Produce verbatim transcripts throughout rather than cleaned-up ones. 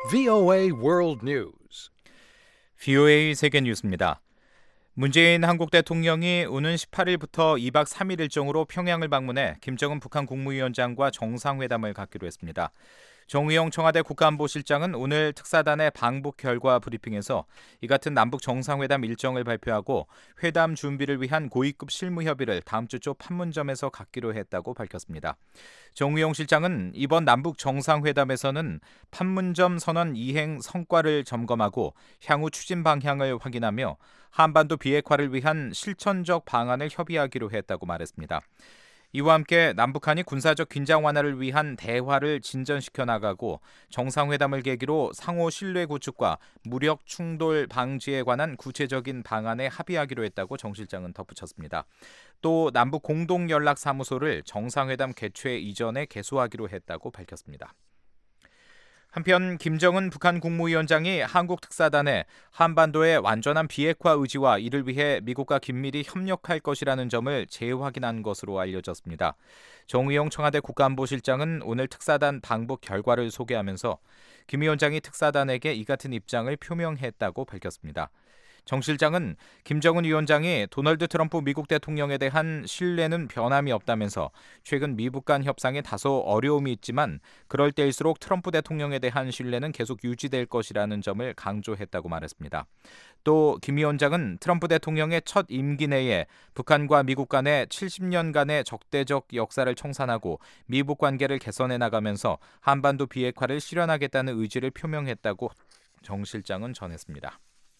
브이오에이 World News. 브이오에이 세계 뉴스입니다. 문재인 한국 대통령이 오는 십팔 일부터 이 박 삼 일 일정으로 평양을 방문해 김정은 북한 국무위원장과 정상회담을 갖기로 했습니다. 정의용 청와대 국가안보실장은 오늘 특사단의 방북 결과 브리핑에서 이 같은 남북 정상회담 일정을 발표하고 회담 준비를 위한 고위급 실무 협의를 다음 주 초 판문점에서 갖기로 했다고 밝혔습니다. 정의용 실장은 이번 남북 정상회담에서는 판문점 선언 이행 성과를 점검하고 향후 추진 방향을 확인하며 한반도 비핵화를 위한 실천적 방안을 협의하기로 했다고 말했습니다. 이와 함께 남북한이 군사적 긴장 완화를 위한 대화를 진전시켜 나가고 정상회담을 계기로 상호 신뢰 구축과 무력 충돌 방지에 관한 구체적인 방안에 합의하기로 했다고 정 실장은 덧붙였습니다. 또 남북 공동연락사무소를 정상회담 개최 이전에 개소하기로 했다고 밝혔습니다. 한편 김정은 북한 국무위원장이 한국 특사단에 한반도의 완전한 비핵화 의지와 이를 위해 미국과 긴밀히 협력할 것이라는 점을 재확인한 것으로 알려졌습니다. 정의용 청와대 국가안보실장은 오늘 특사단 방북 결과를 소개하면서 김 위원장이 특사단에게 이 같은 입장을 표명했다고 밝혔습니다. 정 실장은 김정은 위원장이 도널드 트럼프 미국 대통령에 대한 신뢰는 변함이 없다면서 최근 미북 간 협상에 다소 어려움이 있지만 그럴 때일수록 트럼프 대통령에 대한 신뢰는 계속 유지될 것이라는 점을 강조했다고 말했습니다. 또 김 위원장은 트럼프 대통령의 첫 임기 내에 북한과 미국 간의 칠십 년간의 적대적 역사를 청산하고 미북 관계를 개선해 나가면서 한반도 비핵화를 실현하겠다는 의지를 표명했다고 정 실장은 전했습니다.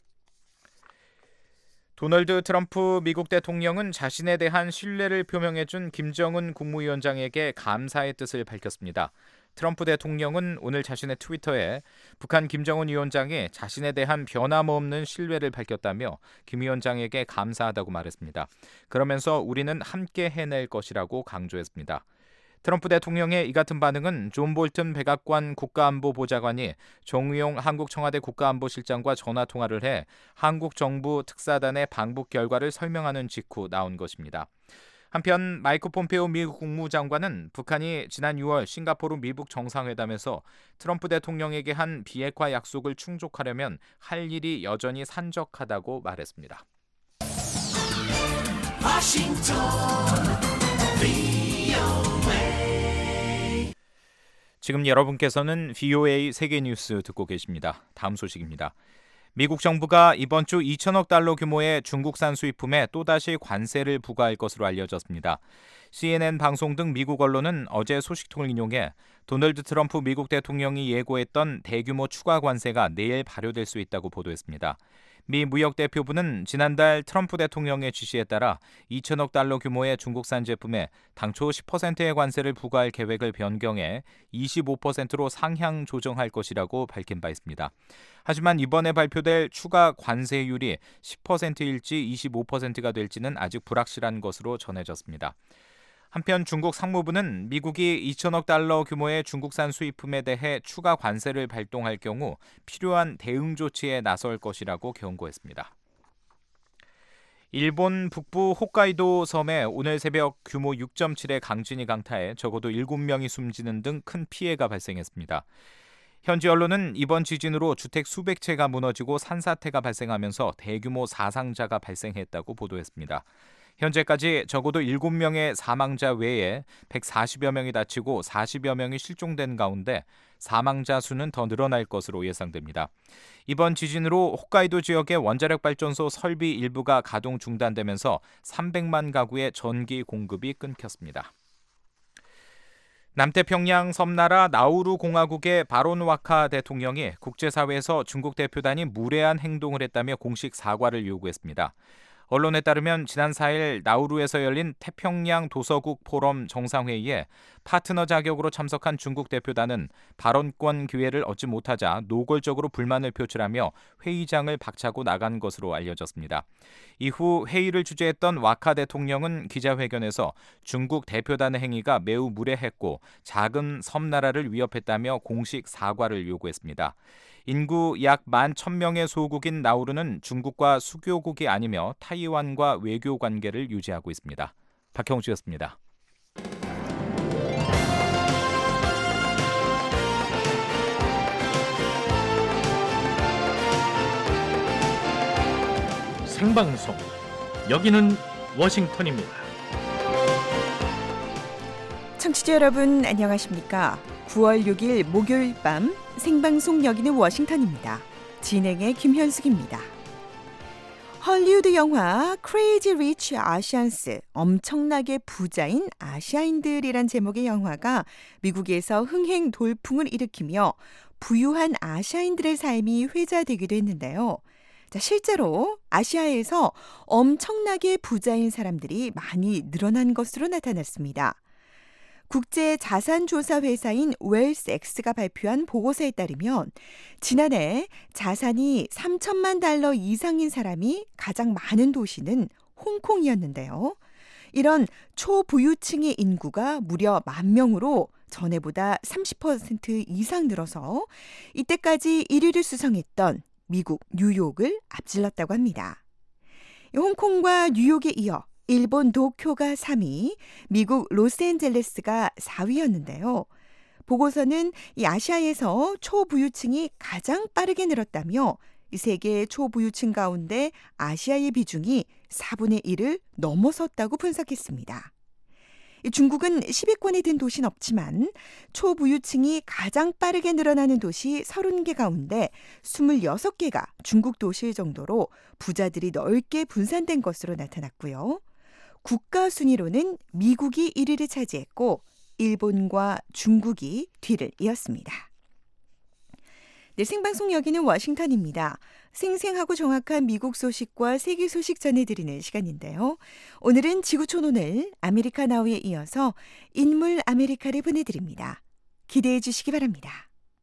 도널드 트럼프 미국 대통령은 자신에 대한 신뢰를 표명해준 김정은 국무위원장에게 감사의 뜻을 밝혔습니다. 트럼프 대통령은 오늘 자신의 트위터에 북한 김정은 위원장이 자신에 대한 변함없는 신뢰를 밝혔다며 김 위원장에게 감사하다고 말했습니다. 그러면서 우리는 함께 해낼 것이라고 강조했습니다. 트럼프 대통령의 이 같은 반응은 존 볼튼 백악관 국가안보보좌관이 정의용 한국 청와대 국가안보실장과 전화통화를 해 한국 정부 특사단의 방북 결과를 설명하는 직후 나온 것입니다. 한편 마이크 폼페오 미국 국무장관은 북한이 지난 유월 싱가포르 미북 정상회담에서 트럼프 대통령에게 한 비핵화 약속을 충족하려면 할 일이 여전히 산적하다고 말했습니다. 워싱턴 지금 여러분께서는 브이오에이 세계 뉴스 듣고 계십니다. 다음 소식입니다. 미국 정부가 이번 주 이천억 달러 규모의 중국산 수입품에 또다시 관세를 부과할 것으로 알려졌습니다. 씨엔엔 방송 등 미국 언론은 어제 소식통을 인용해 도널드 트럼프 미국 대통령이 예고했던 대규모 추가 관세가 내일 발효될 수 있다고 보도했습니다. 미 무역대표부는 지난달 트럼프 대통령의 지시에 따라 이천억 달러 규모의 중국산 제품에 당초 십 퍼센트의 관세를 부과할 계획을 변경해 이십오 퍼센트로 상향 조정할 것이라고 밝힌 바 있습니다. 하지만 이번에 발표될 추가 관세율이 십 퍼센트일지 이십오 퍼센트가 될지는 아직 불확실한 것으로 전해졌습니다. 한편 중국 상무부는 미국이 이천억 달러 규모의 중국산 수입품에 대해 추가 관세를 발동할 경우 필요한 대응 조치에 나설 것이라고 경고했습니다. 일본 북부 홋카이도 섬에 오늘 새벽 규모 육 점 칠의 강진이 강타해 적어도 일곱 명이 숨지는 등 큰 피해가 발생했습니다. 현지 언론은 이번 지진으로 주택 수백 채가 무너지고 산사태가 발생하면서 대규모 사상자가 발생했다고 보도했습니다. 현재까지 적어도 일곱 명의 사망자 외에 백사십여 명이 다치고 사십여 명이 실종된 가운데 사망자 수는 더 늘어날 것으로 예상됩니다. 이번 지진으로 홋카이도 지역의 원자력 발전소 설비 일부가 가동 중단되면서 삼백만 가구의 전기 공급이 끊겼습니다. 남태평양 섬나라 나우루 공화국의 바론 와카 대통령이 국제사회에서 중국 대표단이 무례한 행동을 했다며 공식 사과를 요구했습니다. 언론에 따르면 지난 사 일 나우루에서 열린 태평양 도서국 포럼 정상회의에 파트너 자격으로 참석한 중국 대표단은 발언권 기회를 얻지 못하자 노골적으로 불만을 표출하며 회의장을 박차고 나간 것으로 알려졌습니다. 이후 회의를 주재했던 와카 대통령은 기자회견에서 중국 대표단의 행위가 매우 무례했고 작은 섬나라를 위협했다며 공식 사과를 요구했습니다. 인구 약 만 천 명의 소국인 나우루는 중국과 수교국이 아니며 타이완과 외교 관계를 유지하고 있습니다. 박형주였습니다. 생방송. 여기는 워싱턴입니다. 청취자 여러분 안녕하십니까? 구월 육일 목요일 밤 생방송 여기는 워싱턴입니다. 진행의 김현숙입니다. 헐리우드 영화 크레이지 리치 아시안스, 엄청나게 부자인 아시아인들이란 제목의 영화가 미국에서 흥행 돌풍을 일으키며 부유한 아시아인들의 삶이 회자되기도 했는데요. 자, 실제로 아시아에서 엄청나게 부자인 사람들이 많이 늘어난 것으로 나타났습니다. 국제 자산조사 회사인 웰스엑스가 발표한 보고서에 따르면 지난해 자산이 삼천만 달러 이상인 사람이 가장 많은 도시는 홍콩이었는데요. 이런 초부유층의 인구가 무려 만 명으로 전해보다 삼십 퍼센트 이상 늘어서 이때까지 일 위를 수성했던 미국 뉴욕을 앞질렀다고 합니다. 홍콩과 뉴욕에 이어 일본 도쿄가 삼 위, 미국 로스앤젤레스가 사 위였는데요. 보고서는 이 아시아에서 초부유층이 가장 빠르게 늘었다며 이 세계 초부유층 가운데 아시아의 비중이 사분의 일을 넘어섰다고 분석했습니다. 중국은 십 위권에 든 도시는 없지만 초부유층이 가장 빠르게 늘어나는 도시 서른 개 가운데 스물여섯 개가 중국 도시일 정도로 부자들이 넓게 분산된 것으로 나타났고요. 국가 순위로는 미국이 일 위를 차지했고 일본과 중국이 뒤를 이었습니다. 네, 생방송 여기는 워싱턴입니다. 생생하고 정확한 미국 소식과 세계 소식 전해드리는 시간인데요. 오늘은 지구촌 오늘 아메리카 나우에 이어서 인물 아메리카를 보내드립니다. 기대해 주시기 바랍니다.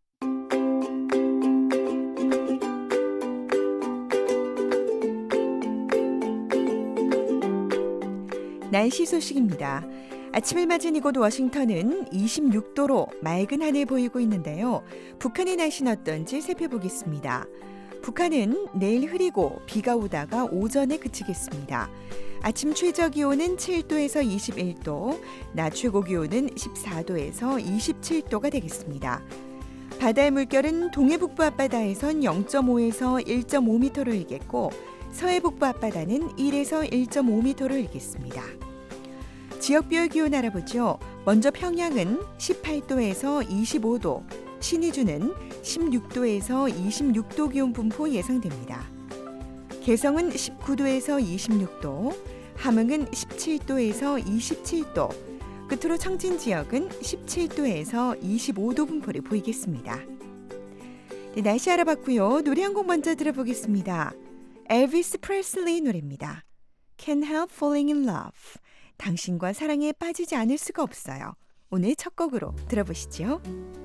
날씨 소식입니다. 아침을 맞은 이곳 워싱턴은 이십육 도로 맑은 하늘 보이고 있는데요. 북한의 날씨는 어떤지 살펴보겠습니다. 북한은 내일 흐리고 비가 오다가 오전에 그치겠습니다. 아침 최저 기온은 칠 도에서 이십일 도, 낮 최고 기온은 십사 도에서 이십칠 도가 되겠습니다. 바다의 물결은 동해북부 앞바다에선 영 점 오에서 일 점 오 미터로 일겠고 서해북부 앞바다는 일에서 일 점 오 미터로 일겠습니다. 지역별 기온 알아보죠. 먼저 평양은 십팔 도에서 이십오 도, 신의주는 십육 도에서 이십육 도 기온 분포 예상됩니다. 개성은 십구 도에서 이십육 도, 함흥은 십칠 도에서 이십칠 도, 끝으로 청진 지역은 십칠 도에서 이십오 도 분포를 보이겠습니다. 네, 날씨 알아봤고요. 노래 한 곡 먼저 들어보겠습니다. 엘비스 프레슬리 노래입니다. Can't help falling in love. 당신과 사랑에 빠지지 않을 수가 없어요. 오늘 첫 곡으로 들어보시죠.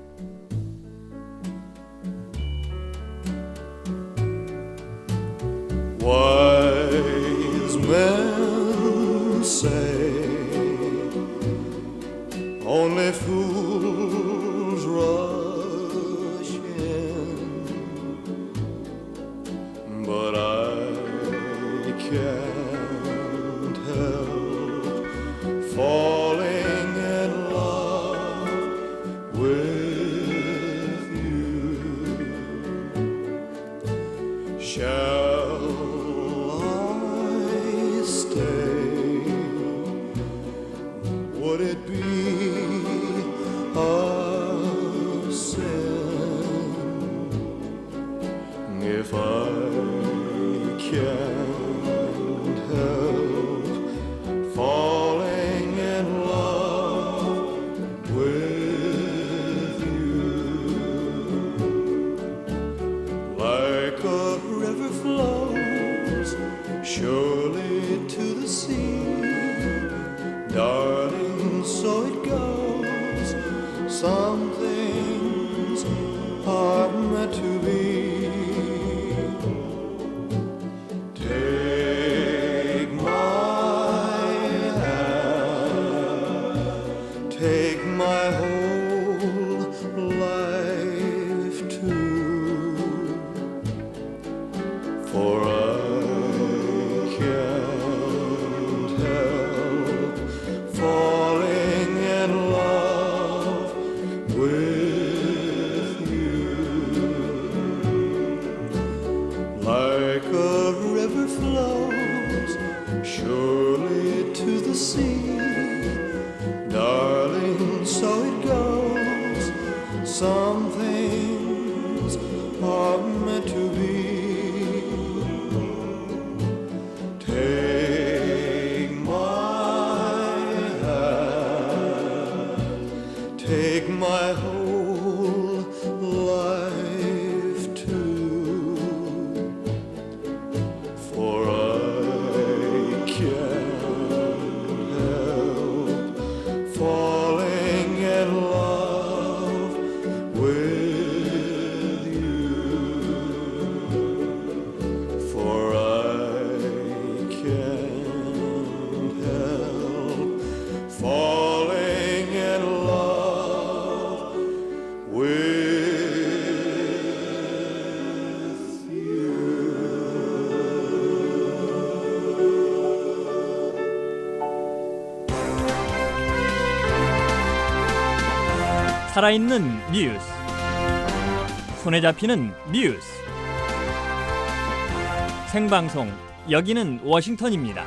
Wise men say only fools rush in, but I can't help falling in love with you. Shall I stay? Would it be a sin if I can't help falling in love with you? Like a river flows surely to the sea, darling, so it goes. Some things are meant to be. Some things are meant to be. Take my hand, take my whole life too, for I can't help falling in love with you, for I can't help falling in love with 살아있는 뉴스, 손에 잡히는 뉴스, 생방송 여기는 워싱턴입니다.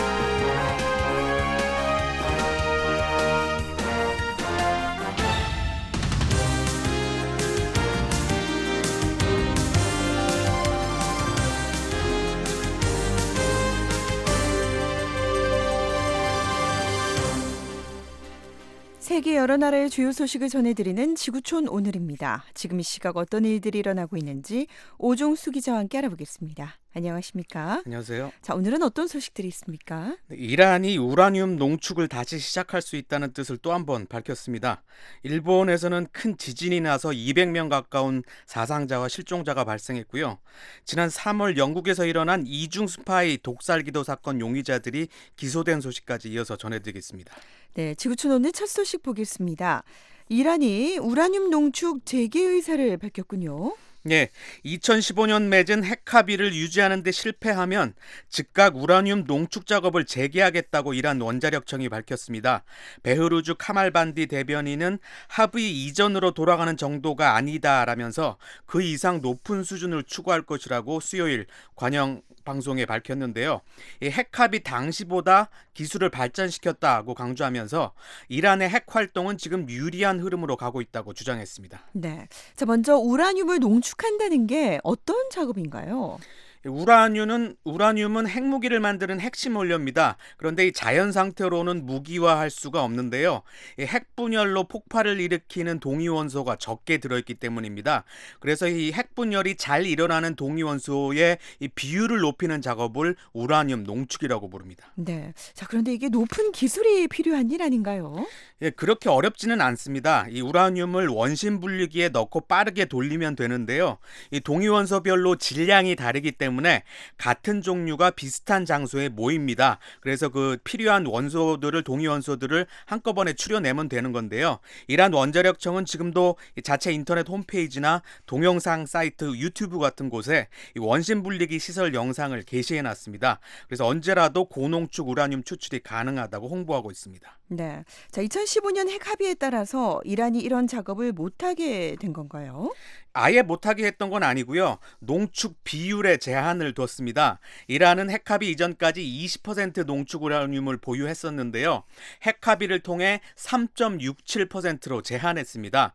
세계 여러 나라의 주요 소식을 전해드리는 지구촌 오늘입니다. 지금 이 시각 어떤 일들이 일어나고 있는지 오종수 기자와 함께 알아보겠습니다. 안녕하십니까? 안녕하세요. 자, 오늘은 어떤 소식들이 있습니까? 이란이 우라늄 농축을 다시 시작할 수 있다는 뜻을 또 한 번 밝혔습니다. 일본에서는 큰 지진이 나서 이백 명 가까운 사상자와 실종자가 발생했고요. 지난 삼월 영국에서 일어난 이중 스파이 독살기도 사건 용의자들이 기소된 소식까지 이어서 전해드리겠습니다. 네, 지구촌 오늘 첫 소식 보겠습니다. 이란이 우라늄 농축 재개 의사를 밝혔군요. 네, 이천십오 년 맺은 핵 합의를 유지하는 데 실패하면 즉각 우라늄 농축 작업을 재개하겠다고 이란 원자력청이 밝혔습니다. 베흐루주 카말반디 대변인은 합의 이전으로 돌아가는 정도가 아니다라면서 그 이상 높은 수준을 추구할 것이라고 수요일 관영 방송에 밝혔는데요. 이 핵 합의 당시보다 기술을 발전시켰다고 강조하면서 이란의 핵 활동은 지금 유리한 흐름으로 가고 있다고 주장했습니다. 네, 자 먼저 우라늄을 농축한다는 게 어떤 작업인가요? 우라늄은 우라늄은 핵무기를 만드는 핵심 원료입니다. 그런데 이 자연 상태로는 무기화할 수가 없는데요. 이 핵분열로 폭발을 일으키는 동위원소가 적게 들어있기 때문입니다. 그래서 이 핵분열이 잘 일어나는 동위원소의 이 비율을 높이는 작업을 우라늄 농축이라고 부릅니다. 네, 자 그런데 이게 높은 기술이 필요한 일 아닌가요? 예, 그렇게 어렵지는 않습니다. 이 우라늄을 원심 분리기에 넣고 빠르게 돌리면 되는데요. 이 동위원소별로 질량이 다르기 때문에 때문에 같은 종류가 비슷한 장소에 모입니다. 그래서 그 필요한 원소들을 동위 원소들을 한꺼번에 추려내면 되는 건데요. 이란 원자력청은 지금도 자체 인터넷 홈페이지나 동영상 사이트 유튜브 같은 곳에 원심 분리기 시설 영상을 게시해놨습니다. 그래서 언제라도 고농축 우라늄 추출이 가능하다고 홍보하고 있습니다. 네, 자 이천십오 년 핵 합의에 따라서 이란이 이런 작업을 못하게 된 건가요? 아예 못하게 했던 건 아니고요. 농축 비율에 제한을 뒀습니다. 이란은 핵합의 이전까지 이십 퍼센트 농축 우라늄을 보유했었는데요. 핵합의를 통해 삼 점 육칠 퍼센트로 제한했습니다.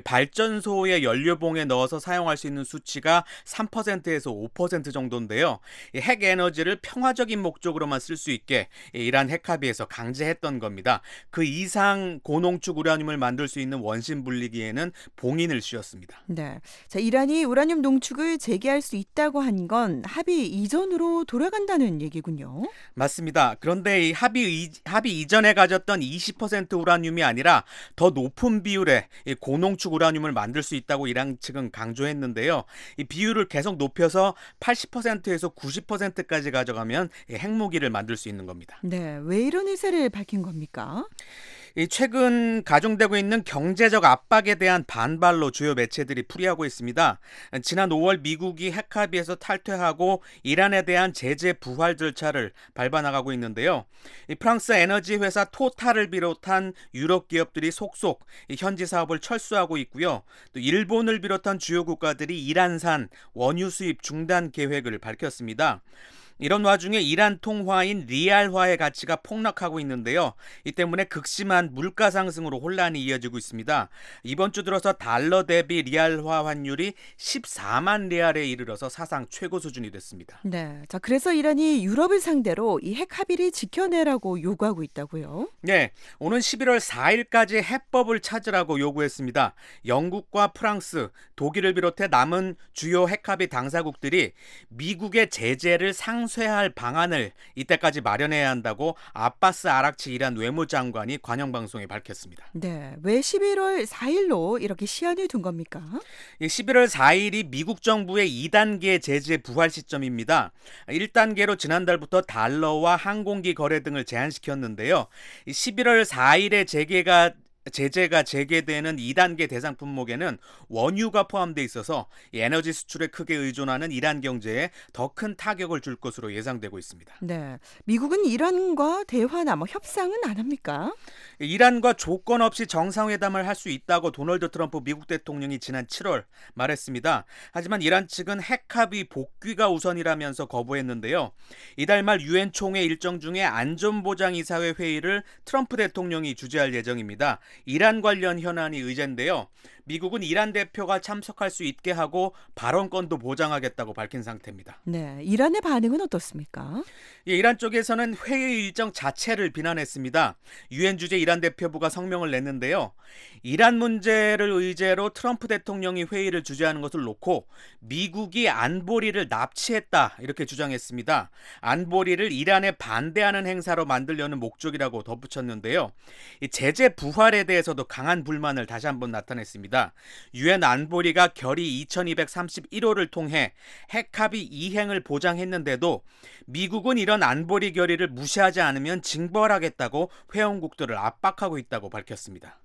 발전소의 연료봉에 넣어서 사용할 수 있는 수치가 삼 퍼센트에서 오 퍼센트 정도인데요. 핵 에너지를 평화적인 목적으로만 쓸 수 있게 이란 핵합의에서 강제했던 겁니다. 그 이상 고농축 우라늄을 만들 수 있는 원심 분리기에는 봉인을 씌웠습니다. 네. 자, 이란이 우라늄 농축을 재개할 수 있다고 한 건 합의 이전으로 돌아간다는 얘기군요. 맞습니다. 그런데 이 합의, 합의 이전에 가졌던 이십 퍼센트 우라늄이 아니라 더 높은 비율의 고농축 우라늄을 만들 수 있다고 이란 측은 강조했는데요. 이 비율을 계속 높여서 팔십 퍼센트에서 구십 퍼센트까지 가져가면 핵무기를 만들 수 있는 겁니다. 네, 왜 이런 의사를 밝힌 겁니까? 최근 가중되고 있는 경제적 압박에 대한 반발로 주요 매체들이 풀이하고 있습니다. 지난 오월 미국이 핵합의에서 탈퇴하고 이란에 대한 제재 부활 절차를 밟아나가고 있는데요. 프랑스 에너지 회사 토탈을 비롯한 유럽 기업들이 속속 현지 사업을 철수하고 있고요. 또 일본을 비롯한 주요 국가들이 이란산 원유 수입 중단 계획을 밝혔습니다. 이런 와중에 이란 통화인 리알화의 가치가 폭락하고 있는데요. 이 때문에 극심한 물가 상승으로 혼란이 이어지고 있습니다. 이번 주 들어서 달러 대비 리알화 환율이 십사만 리알에 이르러서 사상 최고 수준이 됐습니다. 네. 자, 그래서 이란이 유럽을 상대로 이 핵 합의를 지켜내라고 요구하고 있다고요? 네, 오는 십일월 사일까지 해법을 찾으라고 요구했습니다. 영국과 프랑스, 독일을 비롯해 남은 주요 핵합의 당사국들이 미국의 제재를 상쇄할 방안을 이때까지 마련해야 한다고 아바스 아락치 이란 외무장관이 관영방송에 밝혔습니다. 네. 왜 십일월 사일로 이렇게 시한을 둔 겁니까? 십일월 사일이 미국 정부의 이 단계 제재 부활 시점입니다. 일 단계로 지난달부터 달러와 항공기 거래 등을 제한시켰는데요. 십일월 사일에 재개가 제재가 재개되는 이 단계 대상 품목에는 원유가 포함되어 있어서 에너지 수출에 크게 의존하는 이란 경제에 더 큰 타격을 줄 것으로 예상되고 있습니다. 네. 미국은 이란과 대화나 뭐 협상은 안 합니까? 이란과 조건 없이 정상회담을 할 수 있다고 도널드 트럼프 미국 대통령이 지난 칠월 말했습니다. 하지만 이란 측은 핵합의 복귀가 우선이라면서 거부했는데요. 이달 말 유엔 총회 일정 중에 안전보장이사회 회의를 트럼프 대통령이 주재할 예정입니다. 이란 관련 현안이 의제인데요. 미국은 이란 대표가 참석할 수 있게 하고 발언권도 보장하겠다고 밝힌 상태입니다. 네. 이란의 반응은 어떻습니까? 예, 이란 쪽에서는 회의 일정 자체를 비난했습니다. 유엔 주재 이란 대표부가 성명을 냈는데요. 이란 문제를 의제로 트럼프 대통령이 회의를 주재하는 것을 놓고 미국이 안보리를 납치했다 이렇게 주장했습니다. 안보리를 이란에 반대하는 행사로 만들려는 목적이라고 덧붙였는데요. 이 제재 부활에 대해서도 강한 불만을 다시 한번 나타냈습니다. 유엔 안보리가 결의 이천이백삼십일 호를 통해 핵합의 이행을 보장했는데도 미국은 이런 안보리 결의를 무시하지 않으면 징벌하겠다고 회원국들을 압박하고 있다고 밝혔습니다.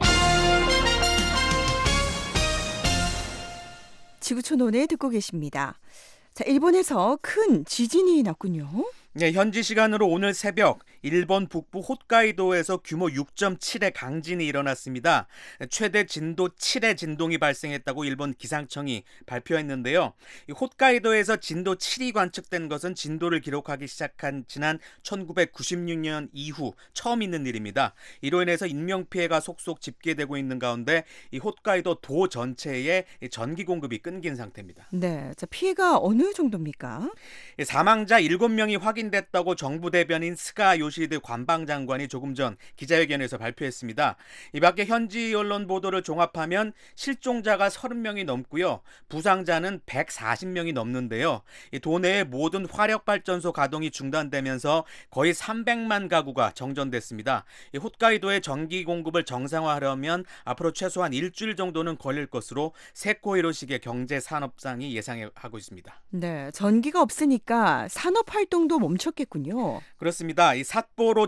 지구촌 오늘 듣고 계십니다. 자, 일본에서 큰 지진이 났군요. 네, 현지 시간으로 오늘 새벽 일본 북부 홋카이도에서 규모 육 점 칠의 강진이 일어났습니다. 최대 진도 칠의 진동이 발생했다고 일본 기상청이 발표했는데요. 이 홋카이도에서 진도 칠이 관측된 것은 진도를 기록하기 시작한 지난 천구백구십육 년 이후 처음 있는 일입니다. 이로 인해서 인명피해가 속속 집계되고 있는 가운데 이 홋카이도 도 전체에 전기 공급이 끊긴 상태입니다. 네. 자, 피해가 어느 정도입니까? 사망자 일곱 명이 확인됐다고 정부 대변인 스가 요시히데 관방장관이 조금 전 기자회견에서 발표했습니다. 이 밖에 현지 언론 보도를 종합하면 실종자가 서른 명이 넘고요. 부상자는 백사십 명이 넘는데요. 이 도내의 모든 화력발전소 가동이 중단되면서 거의 삼백만 가구가 정전됐습니다. 이 홋카이도의 전기 공급을 정상화하려면 앞으로 최소한 일주일 정도는 걸릴 것으로 세코 히로시게 경제산업상이 예상하고 있습니다. 네. 전기가 없으니까 산업 활동도 멈췄겠군요. 그렇습니다. 이 삿포로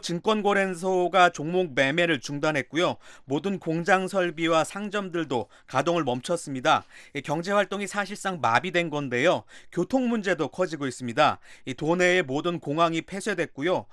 증권거래소가 종목 매매를 중단했고요. 모든 공장 설비와 상점들도 가동을 멈췄습니다. 이 경제 활동이 사실상 마비된 건데요. 교통 문제도 커지고 있습니다. 이 도내의 모든 공항이 폐쇄됐고요.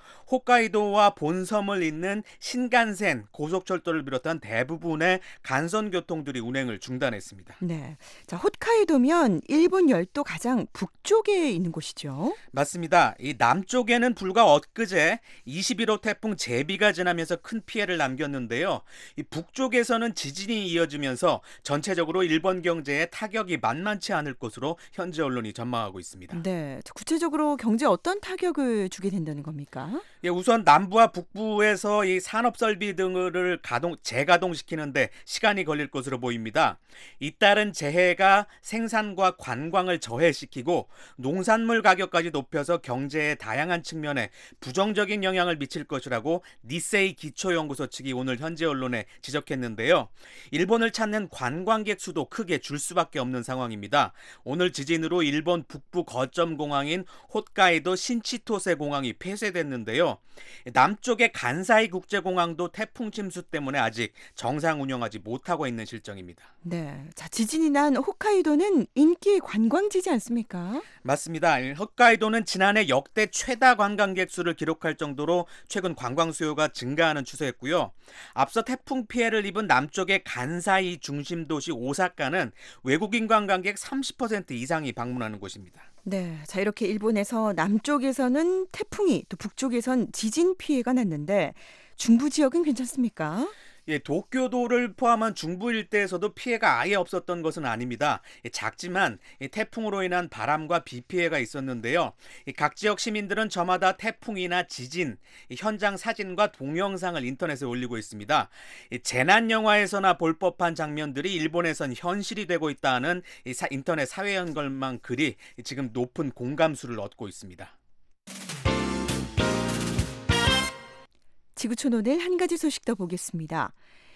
홋카이도와 본섬을 잇는 신간센 고속철도를 비롯한 대부분의 간선 교통들이 운행을 중단했습니다. 네. 자, 홋카이도면 일본 열도 가장 북쪽에 있는 곳이죠. 맞습니다. 이 남쪽에는 불과 엊그제 이십일 호 태풍 제비가 지나면서 큰 피해를 남겼는데요. 이 북쪽에서는 지진이 이어지면서 전체적으로 일본 경제에 타격이 만만치 않을 것으로 현지 언론이 전망하고 있습니다. 네. 자, 구체적으로 경제에 어떤 타격을 주게 된다는 겁니까? 예, 우선 남부와 북부에서 이 산업 설비 등을 가동 재가동시키는데 시간이 걸릴 것으로 보입니다. 잇따른 재해가 생산과 관광을 저해시키고 농산물 가격까지 높여서 경제의 다양한 측면에 부정적인 영향을 미칠 것이라고 니세이 기초연구소 측이 오늘 현지 언론에 지적했는데요. 일본을 찾는 관광객 수도 크게 줄 수밖에 없는 상황입니다. 오늘 지진으로 일본 북부 거점 공항인 홋카이도 신치토세 공항이 폐쇄됐는데요. 있는데요. 남쪽의 간사이 국제공항도 태풍 침수 때문에 아직 정상 운영하지 못하고 있는 실정입니다. 네, 자 지진이 난 홋카이도는 인기 관광지지 않습니까? 맞습니다. 홋카이도는 지난해 역대 최다 관광객 수를 기록할 정도로 최근 관광 수요가 증가하는 추세였고요. 앞서 태풍 피해를 입은 남쪽의 간사이 중심 도시 오사카는 외국인 관광객 삼십 퍼센트 이상이 방문하는 곳입니다. 네, 자 이렇게 일본에서 남쪽에서는 태풍이 또 북쪽에선 지진 피해가 났는데 중부 지역은 괜찮습니까? 예, 도쿄도를 포함한 중부 일대에서도 피해가 아예 없었던 것은 아닙니다. 예, 작지만 예, 태풍으로 인한 바람과 비 피해가 있었는데요. 예, 각 지역 시민들은 저마다 태풍이나 지진, 예, 현장 사진과 동영상을 인터넷에 올리고 있습니다. 예, 재난 영화에서나 볼 법한 장면들이 일본에선 현실이 되고 있다는 예, 사, 인터넷 사회 연결망 글이 예, 지금 높은 공감수를 얻고 있습니다. 지구촌 오늘 한 가지 소식 더 보겠습니다.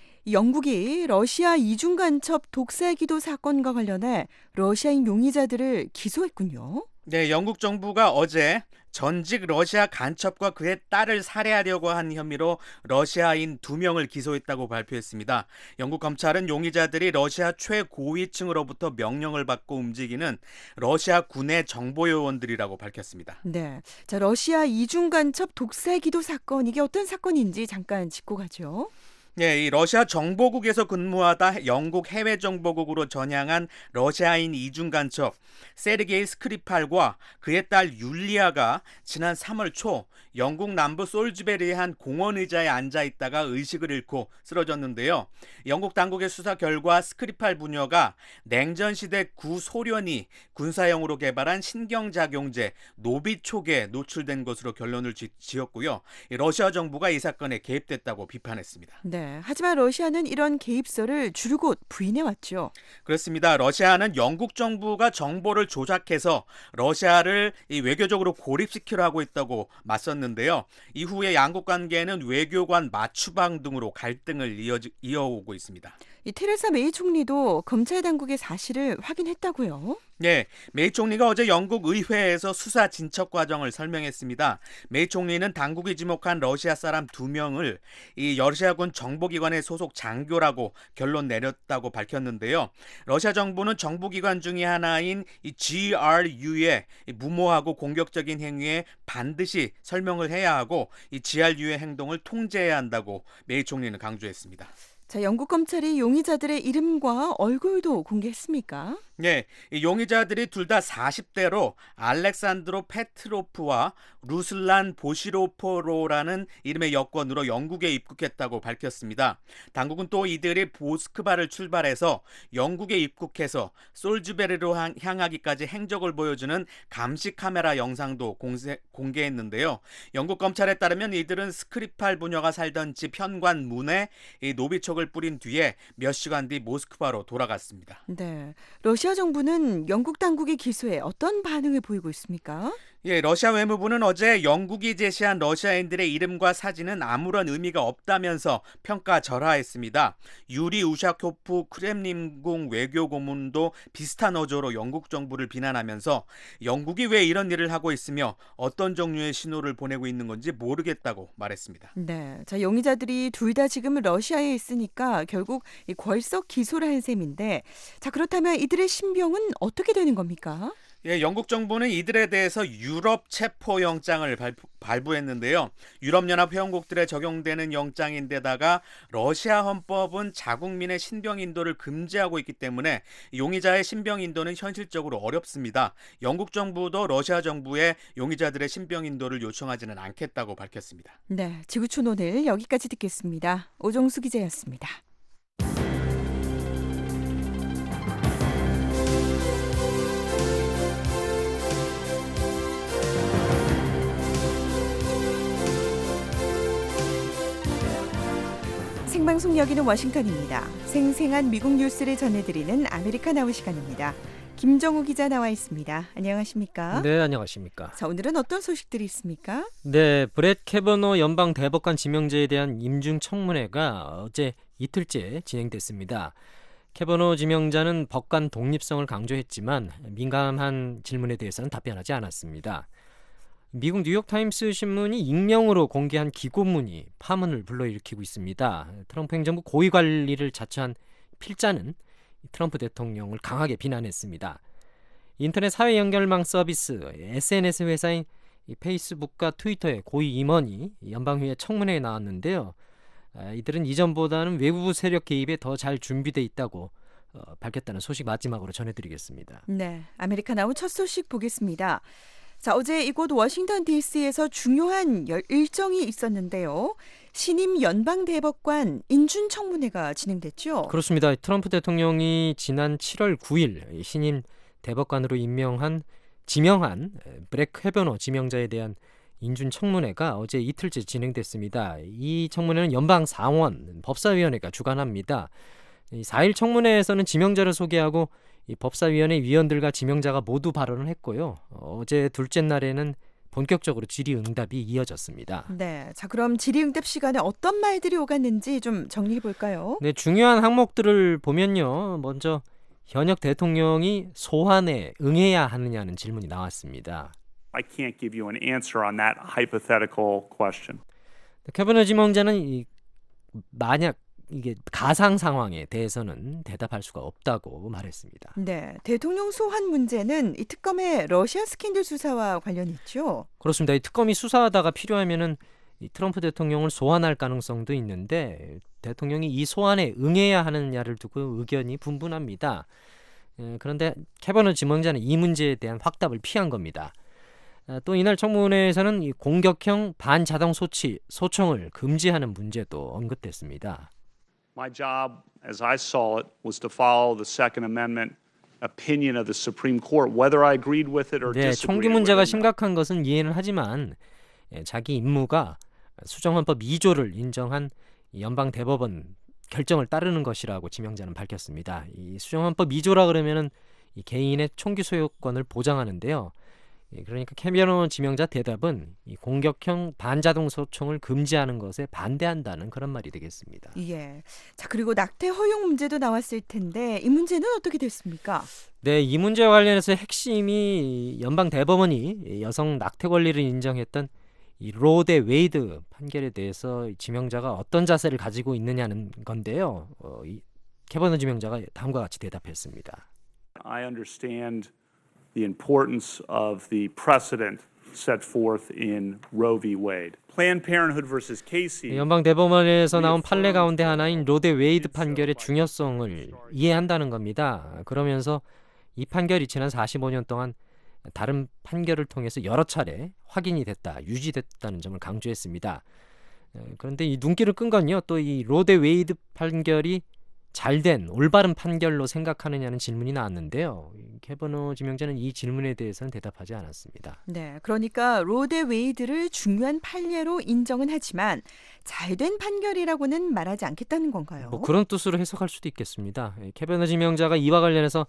영국이 러시아 이중 간첩 독살 기도 사건과 관련해 러시아인 용의자들을 기소했군요. 네, 영국 정부가 어제 전직 러시아 간첩과 그의 딸을 살해하려고 한 혐의로 러시아인 두 명을 기소했다고 발표했습니다. 영국 검찰은 용의자들이 러시아 최고위층으로부터 명령을 받고 움직이는 러시아 군의 정보요원들이라고 밝혔습니다. 네, 자 러시아 이중 간첩 독살 기도 사건 이게 어떤 사건인지 잠깐 짚고 가죠. 네, 이 러시아 정보국에서 근무하다 영국 해외 정보국으로 전향한 러시아인 이중 간첩 세르게이 스크리팔과 그의 딸 율리아가 지난 삼월 초 영국 남부 솔즈베리의 한 공원 의자에 앉아 있다가 의식을 잃고 쓰러졌는데요. 영국 당국의 수사 결과 스크리팔 부녀가 냉전 시대 구소련이 군사용으로 개발한 신경작용제 노비촉에 노출된 것으로 결론을 지, 지었고요. 러시아 정부가 이 사건에 개입됐다고 비판했습니다. 네, 하지만 러시아는 이런 개입설을 줄곧 부인해왔죠. 그렇습니다. 러시아는 영국 정부가 정보를 조작해서 러시아를 이 외교적으로 고립시키려 하고 있다고 맞섰는데요. 이후에 양국 관계는 외교관 맞추방 등으로 갈등을 이어, 이어오고 있습니다. 이 테레사 메이 총리도 검찰 당국의 사실을 확인했다고요? 네, 메이 총리가 어제 영국 의회에서 수사 진척 과정을 설명했습니다. 메이 총리는 당국이 지목한 러시아 사람 두 명을 이 러시아군 정보기관의 소속 장교라고 결론 내렸다고 밝혔는데요. 러시아 정부는 정보기관 중의 하나인 이 지알유의 무모하고 공격적인 행위에 반드시 설명을 해야 하고 이 지알유의 행동을 통제해야 한다고 메이 총리는 강조했습니다. 자, 영국 검찰이 용의자들의 이름과 얼굴도 공개했습니까? 네, 이 용의자들이 둘 다 사십 대로 알렉산드로 페트로프와 루슬란 보시로포로라는 이름의 여권으로 영국에 입국했다고 밝혔습니다. 당국은 또 이들이 모스크바를 출발해서 영국에 입국해서 솔즈베리로 향하기까지 행적을 보여주는 감시 카메라 영상도 공세, 공개했는데요. 영국 검찰에 따르면 이들은 스크리팔 부녀가 살던 집 현관문에 이 노비촉을 뿌린 뒤에 몇 시간 뒤 모스크바로 돌아갔습니다. 네, 러시아 정부는 영국 당국의 기소에 어떤 반응을 보이고 있습니까? 예, 러시아 외무부는 어제 영국이 제시한 러시아인들의 이름과 사진은 아무런 의미가 없다면서 평가절하했습니다. 유리 우샤코프 크렘린궁 외교고문도 비슷한 어조로 영국 정부를 비난하면서 영국이 왜 이런 일을 하고 있으며 어떤 종류의 신호를 보내고 있는 건지 모르겠다고 말했습니다. 네, 자 용의자들이 둘 다 지금 러시아에 있으니까 결국 이 궐석 기소를 한 셈인데, 자 그렇다면 이들의 신병은 어떻게 되는 겁니까? 예, 영국 정부는 이들에 대해서 유럽 체포 영장을 발부, 발부했는데요. 유럽연합 회원국들에 적용되는 영장인데다가 러시아 헌법은 자국민의 신병 인도를 금지하고 있기 때문에 용의자의 신병 인도는 현실적으로 어렵습니다. 영국 정부도 러시아 정부에 용의자들의 신병 인도를 요청하지는 않겠다고 밝혔습니다. 네, 지구촌 오늘 여기까지 듣겠습니다. 오종수 기자였습니다. 생방송 여기는 워싱턴입니다. 생생한 미국 뉴스를 전해드리는 아메리카나우 시간입니다. 김정우 기자 나와 있습니다. 안녕하십니까? 네, 안녕하십니까? 자, 오늘은 어떤 소식들이 있습니까? 네, 브렛 캐버너 연방 대법관 지명제에 대한 임중 청문회가 어제 이틀째 진행됐습니다. 캐버너 지명자는 법관 독립성을 강조했지만 민감한 질문에 대해서는 답변하지 않았습니다. 미국 뉴욕타임스 신문이 익명으로 공개한 기고문이 파문을 불러일으키고 있습니다. 트럼프 행정부 고위 관리를 자처한 필자는 트럼프 대통령을 강하게 비난했습니다. 인터넷 사회 연결망 서비스 에스엔에스 회사인 페이스북과 트위터의 고위 임원이 연방의회 청문회에 나왔는데요. 이들은 이전보다는 외부 세력 개입에 더 잘 준비돼 있다고 어, 밝혔다는 소식 마지막으로 전해드리겠습니다. 네, 아메리카 나온 첫 소식 보겠습니다. 자, 어제 이곳 워싱턴 디씨에서 중요한 일정이 있었는데요. 신임 연방대법관 인준청문회가 진행됐죠. 그렇습니다. 트럼프 대통령이 지난 칠월 구일 신임 대법관으로 임명한 지명한 브렉 캐버너 지명자에 대한 인준청문회가 어제 이틀째 진행됐습니다. 이 청문회는 연방상원 법사위원회가 주관합니다. 사 일 청문회에서는 지명자를 소개하고 이 법사위원회 위원들과 지명자가 모두 발언을 했고요. 어제 둘째 날에는 본격적으로 질의응답이 이어졌습니다. 네, 자 그럼 질의응답 시간에 어떤 말들이 오갔는지 좀 정리해 볼까요? 네, 중요한 항목들을 보면요. 먼저 현역 대통령이 소환에 응해야 하느냐는 질문이 나왔습니다. I can't give you an answer on that hypothetical question. 캐버너 지명자는 이, 만약 이게 가상 상황에 대해서는 대답할 수가 없다고 말했습니다. 네, 대통령 소환 문제는 이 특검의 러시아 스캔들 수사와 관련이 있죠. 그렇습니다. 이 특검이 수사하다가 필요하면은 이 트럼프 대통령을 소환할 가능성도 있는데 대통령이 이 소환에 응해야 하느냐를 두고 의견이 분분합니다. 에, 그런데 캐버너 지명자는 이 문제에 대한 확답을 피한 겁니다. 아, 또 이날 청문회에서는 이 공격형 반자동 소치 소총을 금지하는 문제도 언급됐습니다. My job, as I saw it, was to follow the Second Amendment opinion of the Supreme Court, whether I agreed with it or 네, disagreed 총기 with 문제가 it. 심각한 것은 이해는 하지만 예, 자기 임무가 수정헌법 이 조를 인정한 연방 대법원 결정을 따르는 것이라고 지명자는 밝혔습니다. 이 수정헌법 이 조라 그러면은 이 개인의 총기 소유권을 보장하는데요. 그러니까 캐버너 지명자 대답은 이 공격형 반자동 소총을 금지하는 것에 반대한다는 그런 말이 되겠습니다. 예. 자 그리고 낙태 허용 문제도 나왔을 텐데 이 문제는 어떻게 됐습니까? 네, 이 문제와 관련해서 핵심이 연방 대법원이 여성 낙태 권리를 인정했던 이 로 대 웨이드 판결에 대해서 지명자가 어떤 자세를 가지고 있느냐는 건데요. 어, 이 캐버너 지명자가 다음과 같이 대답했습니다. I understand the importance of the precedent set forth in Roe v. Wade. Planned Parenthood versus Casey. 연방 대법원에서 나온 판례 가운데 하나인 로 대 웨이드 판결의 중요성을 이해한다는 겁니다. 그러면서 이 판결이 지난 사십오 년 동안 다른 판결을 통해서 여러 차례 확인이 됐다, 유지됐다는 점을 강조했습니다. 그런데 이 눈길을 끈 건요, 또 이 로 대 웨이드 판결이 잘된 올바른 판결로 생각하느냐는 질문이 나왔는데요. 캐버너 지명자는 이 질문에 대해서는 대답하지 않았습니다. 네, 그러니까 로 대 웨이드를 중요한 판례로 인정은 하지만 잘된 판결이라고는 말하지 않겠다는 건가요? 뭐 그런 뜻으로 해석할 수도 있겠습니다. 캐버너 지명자가 이와 관련해서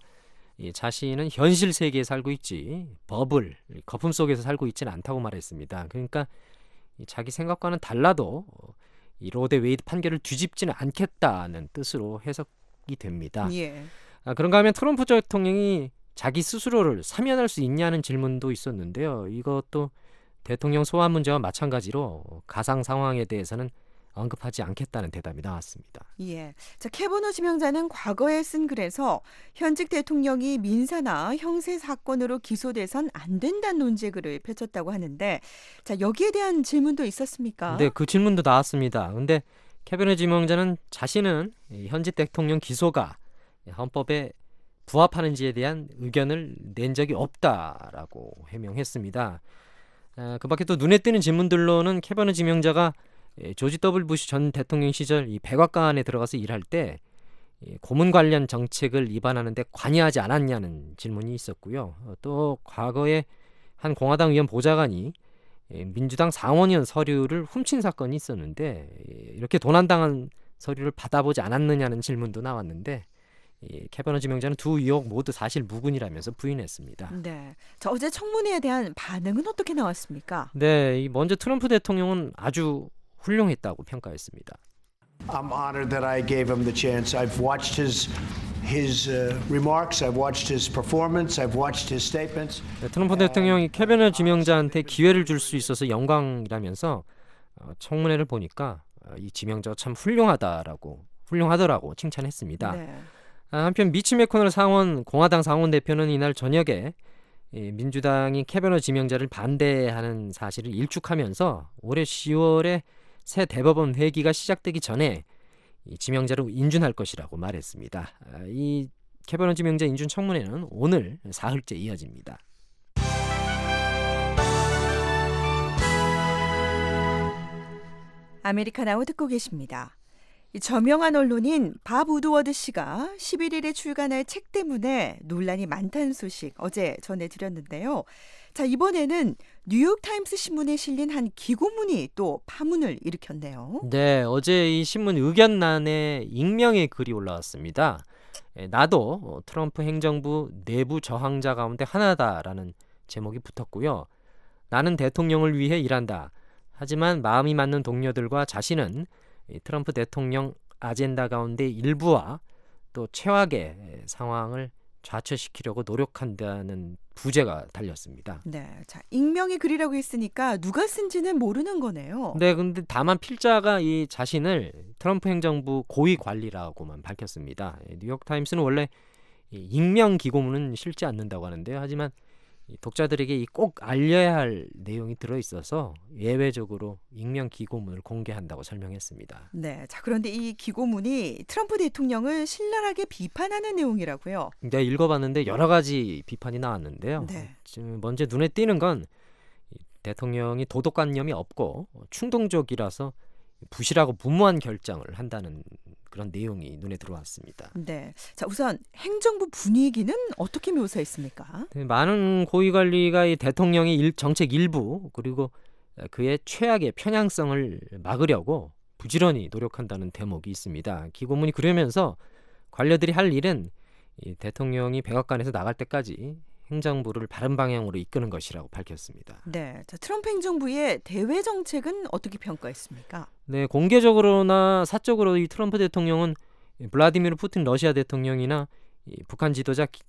자신은 현실 세계에 살고 있지 버블, 거품 속에서 살고 있지는 않다고 말했습니다. 그러니까 자기 생각과는 달라도 이 로 대 웨이드 판결을 뒤집지는 않겠다는 뜻으로 해석이 됩니다. 예. 아, 그런가 하면 트럼프 대통령이 자기 스스로를 사면할 수 있냐는 질문도 있었는데요. 이것도 대통령 소환 문제와 마찬가지로 가상 상황에 대해서는 언급하지 않겠다는 대답이 나왔습니다. 예. 자, 캐버너 지명자는 과거에 쓴 글에서 현직 대통령이 민사나 형사 사건으로 기소돼선 안 된다는 논제글을 펼쳤다고 하는데, 자 여기에 대한 질문도 있었습니까? 네, 그 질문도 나왔습니다. 근데 캐버너 지명자는 자신은 현직 대통령 기소가 헌법에 부합하는지에 대한 의견을 낸 적이 없다라고 해명했습니다. 아, 그 밖에 또 눈에 띄는 질문들로는 캐버너 지명자가 조지 더블유 부시 전 대통령 시절 이 백악관에 들어가서 일할 때 고문 관련 정책을 위반하는데 관여하지 않았냐는 질문이 있었고요. 또 과거에 한 공화당 의원 보좌관이 민주당 상원의원 서류를 훔친 사건이 있었는데 이렇게 도난당한 서류를 받아보지 않았느냐는 질문도 나왔는데 캐버너 지명자는 두 의혹 모두 사실 무근이라면서 부인했습니다. 네. 자, 어제 청문회에 대한 반응은 어떻게 나왔습니까? 네, 먼저 트럼프 대통령은 아주 훌륭했다고 평가했습니다. I'm honored that I gave him the chance. I've watched his his uh, remarks. I've watched his performance. I've watched his statements. 네, 트럼프 대통령이 캐비넷 지명자한테 기회를 줄 수 있어서 영광이라면서 어, 청문회를 보니까 어, 이 지명자가 참 훌륭하다라고 훌륭하더라고 칭찬했습니다. 네. 아, 한편 미치 매코넬 상원 공화당 상원 대표는 이날 저녁에 이 민주당이 캐비넷 지명자를 반대하는 사실을 일축하면서 올해 시월에 새 대법원 회기가 시작되기 전에 이 지명자를 인준할 것이라고 말했습니다. 아, 이 캐비넷 지명자 인준 청문회는 오늘 사흘째 이어집니다. 아메리카나우 듣고 계십니다. 이 저명한 언론인 밥 우드워드 씨가 십일 일에 출간할 책 때문에 논란이 많다는 소식 어제 전해드렸는데요. 자, 이번에는 뉴욕타임스 신문에 실린 한 기고문이 또 파문을 일으켰네요. 네, 어제 이 신문 의견란에 익명의 글이 올라왔습니다. 에, 나도 트럼프 행정부 내부 저항자 가운데 하나다라는 제목이 붙었고요. 나는 대통령을 위해 일한다. 하지만 마음이 맞는 동료들과 자신은 이 트럼프 대통령 아젠다 가운데 일부와 또 최악의 상황을 좌초시키려고 노력한다는 부제가 달렸습니다. 네, 자 익명의 글이라고 했으니까 누가 쓴지는 모르는 거네요. 네, 근데 다만 필자가 이 자신을 트럼프 행정부 고위 관리라고만 밝혔습니다. 뉴욕 타임스는 원래 이 익명 기고문은 실지 않는다고 하는데요. 하지만 이 독자들에게 이 꼭 알려야 할 내용이 들어있어서 예외적으로 익명 기고문을 공개한다고 설명했습니다. 네, 자 그런데 이 기고문이 트럼프 대통령을 신랄하게 비판하는 내용이라고요. 내가 읽어봤는데 여러 가지 비판이 나왔는데요. 네. 지금 먼저 눈에 띄는 건 대통령이 도덕관념이 없고 충동적이라서 부실하고 무모한 결정을 한다는 그런 내용이 눈에 들어왔습니다. 네, 자 우선 행정부 분위기는 어떻게 묘사했습니까? 네, 많은 고위관리가 이 대통령의 일, 정책 일부 그리고 그의 최악의 편향성을 막으려고 부지런히 노력한다는 대목이 있습니다. 기고문이 그러면서 관료들이 할 일은 이 대통령이 백악관에서 나갈 때까지 행정부를 바른 방향으로 이끄는 것이라고 밝혔습니다. 네, 자 트럼프 행정부의 대외 정책은 어떻게 평가했습니까? 네, 공개적으로나 사적으로 이 트럼프 대통령은 블라디미르 푸틴 러시아 대통령이나 이 북한 지도자 기,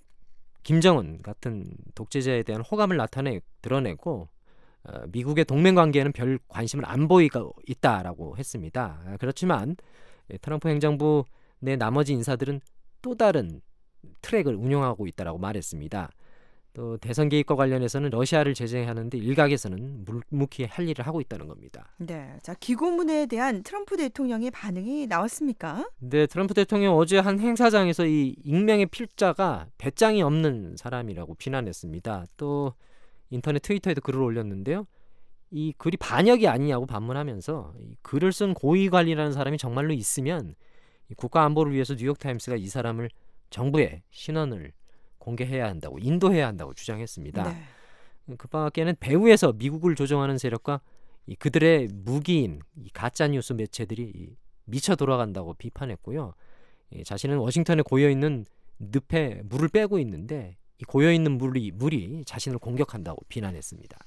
김정은 같은 독재자에 대한 호감을 나타내 드러내고 어, 미국의 동맹 관계에는 별 관심을 안 보이고 있다라고 했습니다. 아, 그렇지만 트럼프 행정부 내 나머지 인사들은 또 다른 트랙을 운영하고 있다라고 말했습니다. 또 대선 개입과 관련해서는 러시아를 제재하는데 일각에서는 묵묵히 할 일을 하고 있다는 겁니다. 네, 자 기고문에 대한 트럼프 대통령의 반응이 나왔습니까? 네, 트럼프 대통령 어제 한 행사장에서 이 익명의 필자가 배짱이 없는 사람이라고 비난했습니다. 또 인터넷 트위터에도 글을 올렸는데요. 이 글이 반역이 아니냐고 반문하면서 이 글을 쓴 고위관리라는 사람이 정말로 있으면 이 국가 안보를 위해서 뉴욕타임스가 이 사람을 정부에 신원을 공개해야 한다고 인도해야 한다고 주장했습니다. 네. 그 밖에는 배후에서 미국을 조종하는 세력과 이 그들의 무기인 이 가짜뉴스 매체들이 이 미쳐 돌아간다고 비판했고요. 이 자신은 워싱턴에 고여있는 늪에 물을 빼고 있는데 이 고여있는 물이, 물이 자신을 공격한다고 비난했습니다.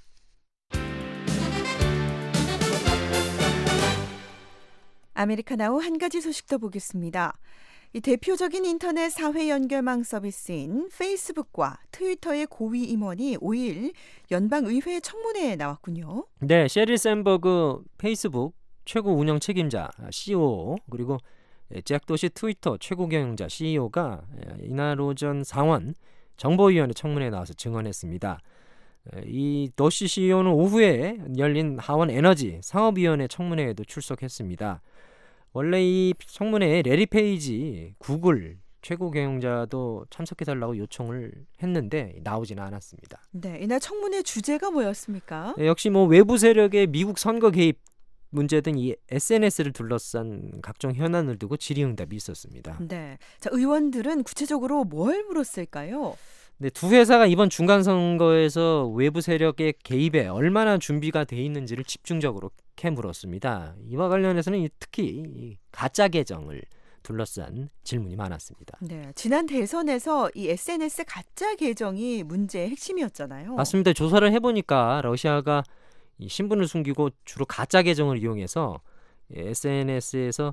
아메리카나우 한 가지 소식 더 보겠습니다. 이 대표적인 인터넷 사회 연결망 서비스인 페이스북과 트위터의 고위 임원이 오 일 연방의회 청문회에 나왔군요. 네, sheryl 샌버그 페이스북 최고 운영 책임자 씨이오 그리고 잭 도시 트위터 최고 경영자 씨이오가 이날 오전 상원 정보위원회 청문회에 나와서 증언했습니다. 이 도시 씨이오는 오후에 열린 하원 에너지 상업위원회 청문회에도 출석했습니다. 원래 이 청문회에 레리 페이지 구글 최고 경영자도 참석해달라고 요청을 했는데 나오지는 않았습니다. 네, 이날 청문회 주제가 뭐였습니까? 네, 역시 뭐 외부 세력의 미국 선거 개입 문제 등 이 에스엔에스를 둘러싼 각종 현안을 두고 질의응답이 있었습니다. 네, 자 의원들은 구체적으로 뭘 물었을까요? 네, 두 회사가 이번 중간 선거에서 외부 세력의 개입에 얼마나 준비가 돼 있는지를 집중적으로 물었습니다. 이와 관련해서는 특히 이 가짜 계정을 둘러싼 질문이 많았습니다. 네, 지난 대선에서 이 에스엔에스 가짜 계정이 문제의 핵심이었잖아요. 맞습니다. 조사를 해보니까 러시아가 이 신분을 숨기고 주로 가짜 계정을 이용해서 에스엔에스에서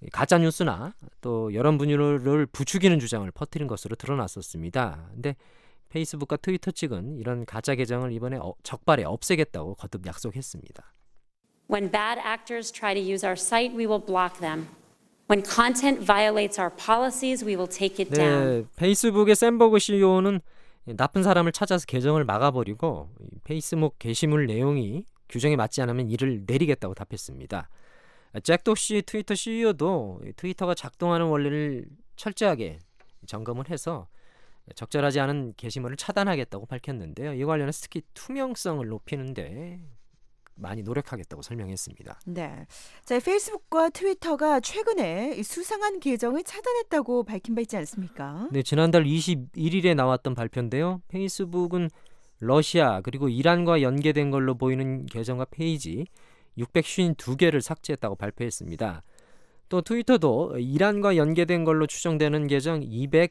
가짜 뉴스나 또 여론 분열을 부추기는 주장을 퍼뜨린 것으로 드러났었습니다. 근데 페이스북과 트위터 측은 이런 가짜 계정을 이번에 어, 적발해 없애겠다고 거듭 약속했습니다. When bad actors try to use our site, we will block them. When content violates our policies, we will take it down. 네, 페이스북의 샌버그 씨이오는 나쁜 사람을 찾아서 계정을 막아버리고 페이스북 게시물 내용이 규정에 맞지 않으면 이를 내리겠다고 답했습니다. 잭 도시 트위터 씨이오도 트위터가 작동하는 원리를 철저하게 점검을 해서 적절하지 않은 게시물을 차단하겠다고 밝혔는데요. 이 관련해서 특히 투명성을 높이는데 많이 노력하겠다고 설명했습니다. 네, 자, 페이스북과 트위터가 최근에 수상한 계정을 차단했다고 밝힌 바 있지 않습니까? 네, 지난달 이십일일에 나왔던 발표인데요. 페이스북은 러시아 그리고 이란과 연계된 걸로 보이는 계정과 페이지 육백오십이 개를 삭제했다고 발표했습니다. 또 트위터도 이란과 연계된 걸로 추정되는 계정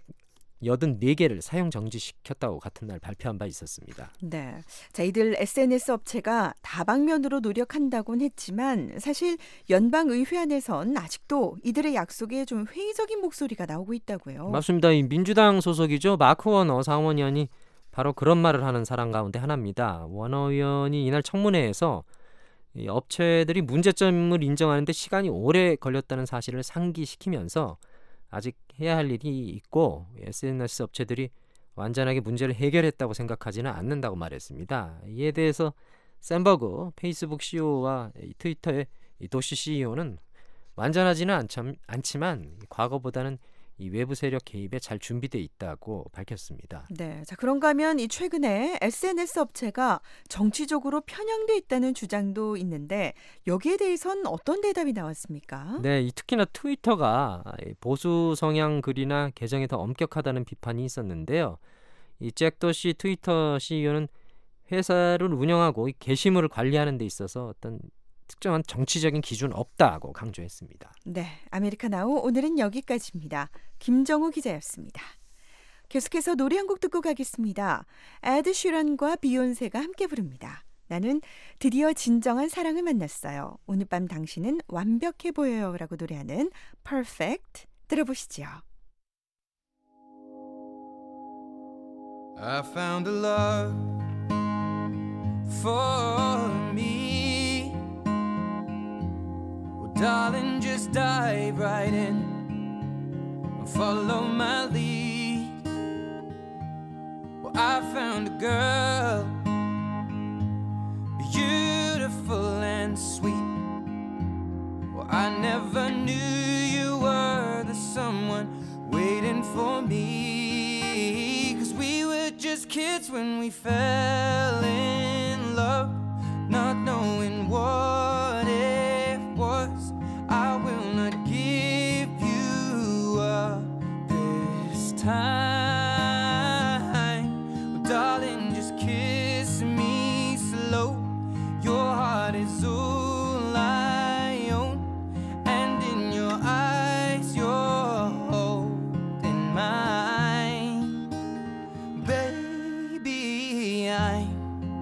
이백팔십사 개를 사용 정지시켰다고 같은 날 발표한 바 있었습니다. 네, 자, 이들 에스엔에스 업체가 다방면으로 노력한다곤 했지만 사실 연방의회 안에선 아직도 이들의 약속에 좀 회의적인 목소리가 나오고 있다고요. 맞습니다. 이 민주당 소속이죠. 마크 워너 상원의원이 바로 그런 말을 하는 사람 가운데 하나입니다. 워너 의원이 이날 청문회에서 이 업체들이 문제점을 인정하는데 시간이 오래 걸렸다는 사실을 상기시키면서 아직 해야 할 일이 있고 에스엔에스 업체들이 완전하게 문제를 해결했다고 생각하지는 않는다고 말했습니다. 이에 대해서 샌버그 페이스북 씨이오와 트위터의 도시 씨이오는 완전하지는 않참, 않지만 과거보다는 이 외부 세력 개입에 잘 준비되어 있다고 밝혔습니다. 네, 자, 그런가 하면 이 최근에 에스엔에스 업체가 정치적으로 편향돼 있다는 주장도 있는데 여기에 대해서는 어떤 대답이 나왔습니까? 네, 이 특히나 트위터가 보수 성향 글이나 계정이 더 엄격하다는 비판이 있었는데요. 이 잭 도시 트위터 씨이오는 회사를 운영하고 이 게시물을 관리하는 데 있어서 어떤 특정한 정치적인 기준 없다고 강조했습니다. 네, 아메리카나우 오늘은 여기까지입니다. 김정우 기자였습니다. 계속해서 노래 한 곡 듣고 가겠습니다. 에드 쉬런과 비욘세가 함께 부릅니다. 나는 드디어 진정한 사랑을 만났어요. 오늘 밤 당신은 완벽해 보여요 라고 노래하는 Perfect 들어보시죠. I found a love for me. Darling, just dive right in and follow my lead. Well, I found a girl, beautiful and sweet. Well, I never knew you were the someone waiting for me. 'Cause we were just kids when we fell in love, not knowing what it was. I will not give you up this time. Well, darling, just kiss me slow. Your heart is all I own, and in your eyes you're holding mine. Baby, I'm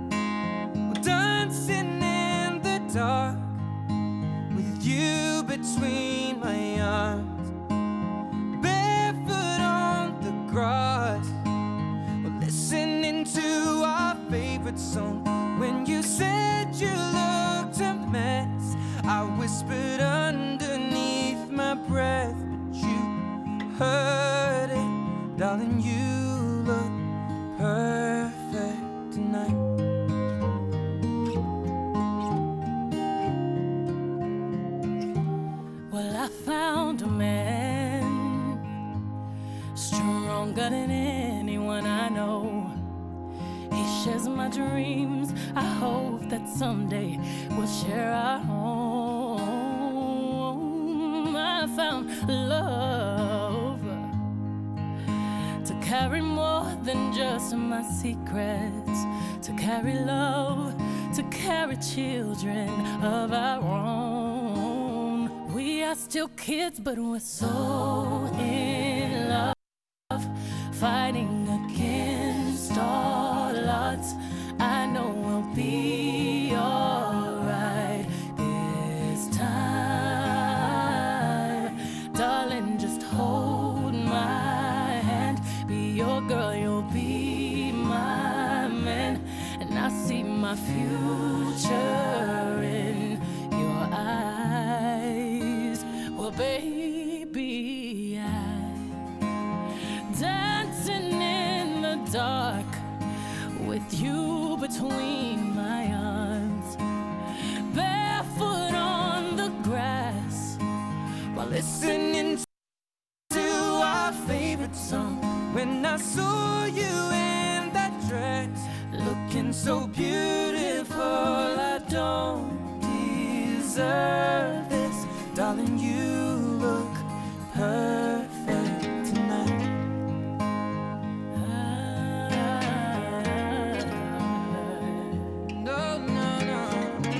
dancing in the dark with you between my arms, barefoot on the grass, we're listening to our favorite song. When you said you looked a mess, I whispered underneath my breath, but you heard it. Darling, you look perfect tonight. I found a man stronger than anyone I know. He shares my dreams. I hope that someday we'll share our home. I found love to carry more than just my secrets, to carry love, to carry children of our own. We are still kids, but we're so in love, fighting against all odds. I know we'll be alright this time. my future in your eyes. Well, baby, I'm dancing in the dark with you between my arms, barefoot on the grass while listening to our favorite song. When I saw you in that dress, looking so beautiful, I don't deserve this. Darling, you look perfect tonight. No, no, no.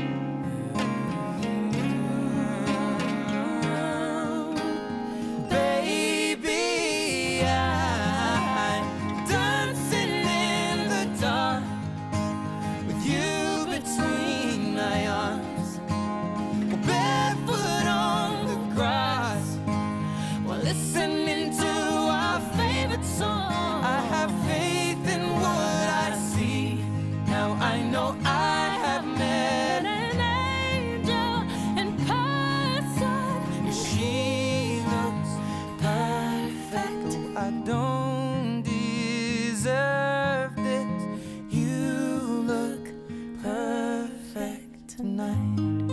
Baby, I'm dancing in the dark with you between my arms, barefoot on the grass while listening to our favorite song. I have faith in what I see. Now I know I have met an angel in person, and she looks perfect. I don't deserve this. You look perfect tonight.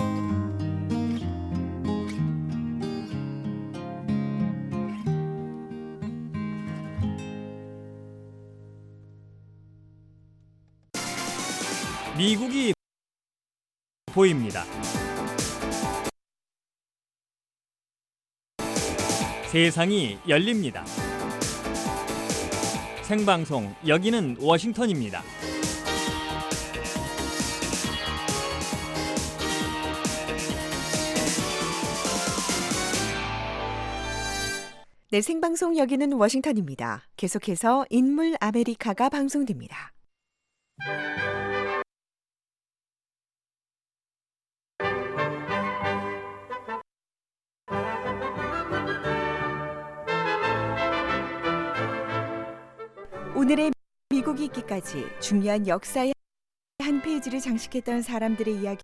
미국이 보입니다. 세상이 열립니다. 생방송 여기는 워싱턴입니다. 네, 생방송 여기는 워싱턴입니다. 계속해서 인물 아메리카가 방송됩니다. 오늘의 미국이 있기까지 중요한 역사의 한 페이지를 장식했던 사람들의 이야기를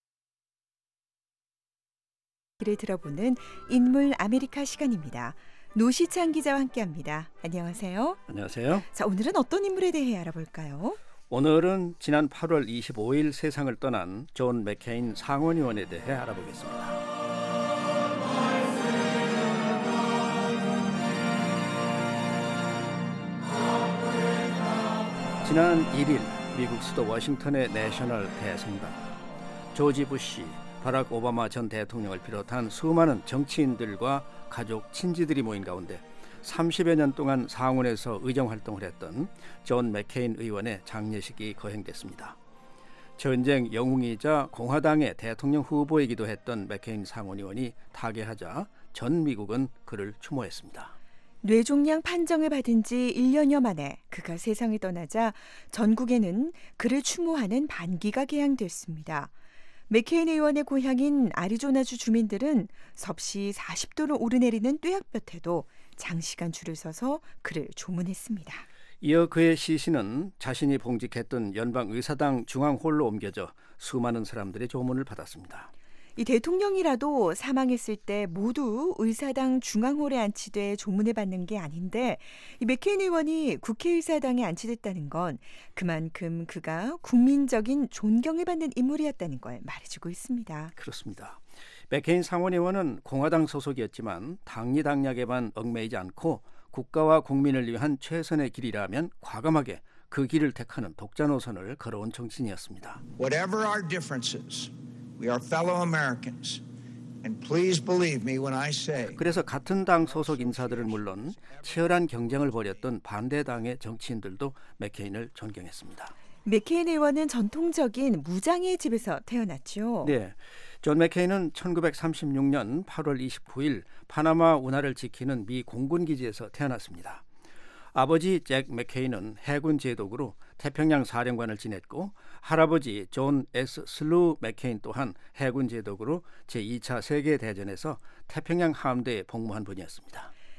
들어보는 인물 아메리카 시간입니다. 노시찬 기자와 함께합니다. 안녕하세요. 안녕하세요. 자, 오늘은 어떤 인물에 대해 알아볼까요? 오늘은 지난 팔월 이십오일 세상을 떠난 존 맥케인 상원의원에 대해 알아보겠습니다. 지난 일일 미국 수도 워싱턴의 내셔널 대성당, 조지 부시, 바락 오바마 전 대통령을 비롯한 수많은 정치인들과 가족, 친지들이 모인 가운데 삼십여 년 동안 상원에서 의정 활동을 했던 존 맥케인 의원의 장례식이 거행됐습니다. 전쟁 영웅이자 공화당의 대통령 후보이기도 했던 맥케인 상원의원이 타계하자 전 미국은 그를 추모했습니다. 뇌종양 판정을 받은 지 일 년여 만에 그가 세상을 떠나자 전국에는 그를 추모하는 반기가 개항됐습니다. 맥케인 의원의 고향인 아리조나주 주민들은 섭씨 사십 도를 오르내리는 뙤약볕에도 장시간 줄을 서서 그를 조문했습니다. 이어 그의 시신은 자신이 봉직했던 연방의사당 중앙홀로 옮겨져 수많은 사람들의 조문을 받았습니다. 이 대통령이라도 사망했을 때 모두 의사당 중앙홀에 안치돼 조문을 받는 게 아닌데, 이 맥케인 의원이 국회의사당에 안치됐다는 건 그만큼 그가 국민적인 존경을 받는 인물이었다는 걸 말해주고 있습니다. 그렇습니다. 맥케인 상원의원은 공화당 소속이었지만 당리당략에만 얽매이지 않고 국가와 국민을 위한 최선의 길이라면 과감하게 그 길을 택하는 독자 노선을 걸어온 정치인이었습니다. Whatever our differences, we are fellow Americans. And please believe me when I say. 그래서 같은 당 소속 인사들은 물론 치열한 경쟁을 벌였던 반대당의 정치인들도 맥케인을 존경했습니다. 맥케인 의원은 전통적인 무장의 집에서 태어났죠. 네, 존 맥케인은 천구백삼십육 년 팔월 이십구일 파나마 운하를 지키는 미 공군 기지에서 태어났습니다. 아버지 잭 맥케인은 해군 제독으로 태평양 사령관을 지냈고, 할아버지 존 에스 슬루 맥케인 또한 해군 제독으로 제이 차 세계대전에서 태평양 함대에 복무한 분이었습니다.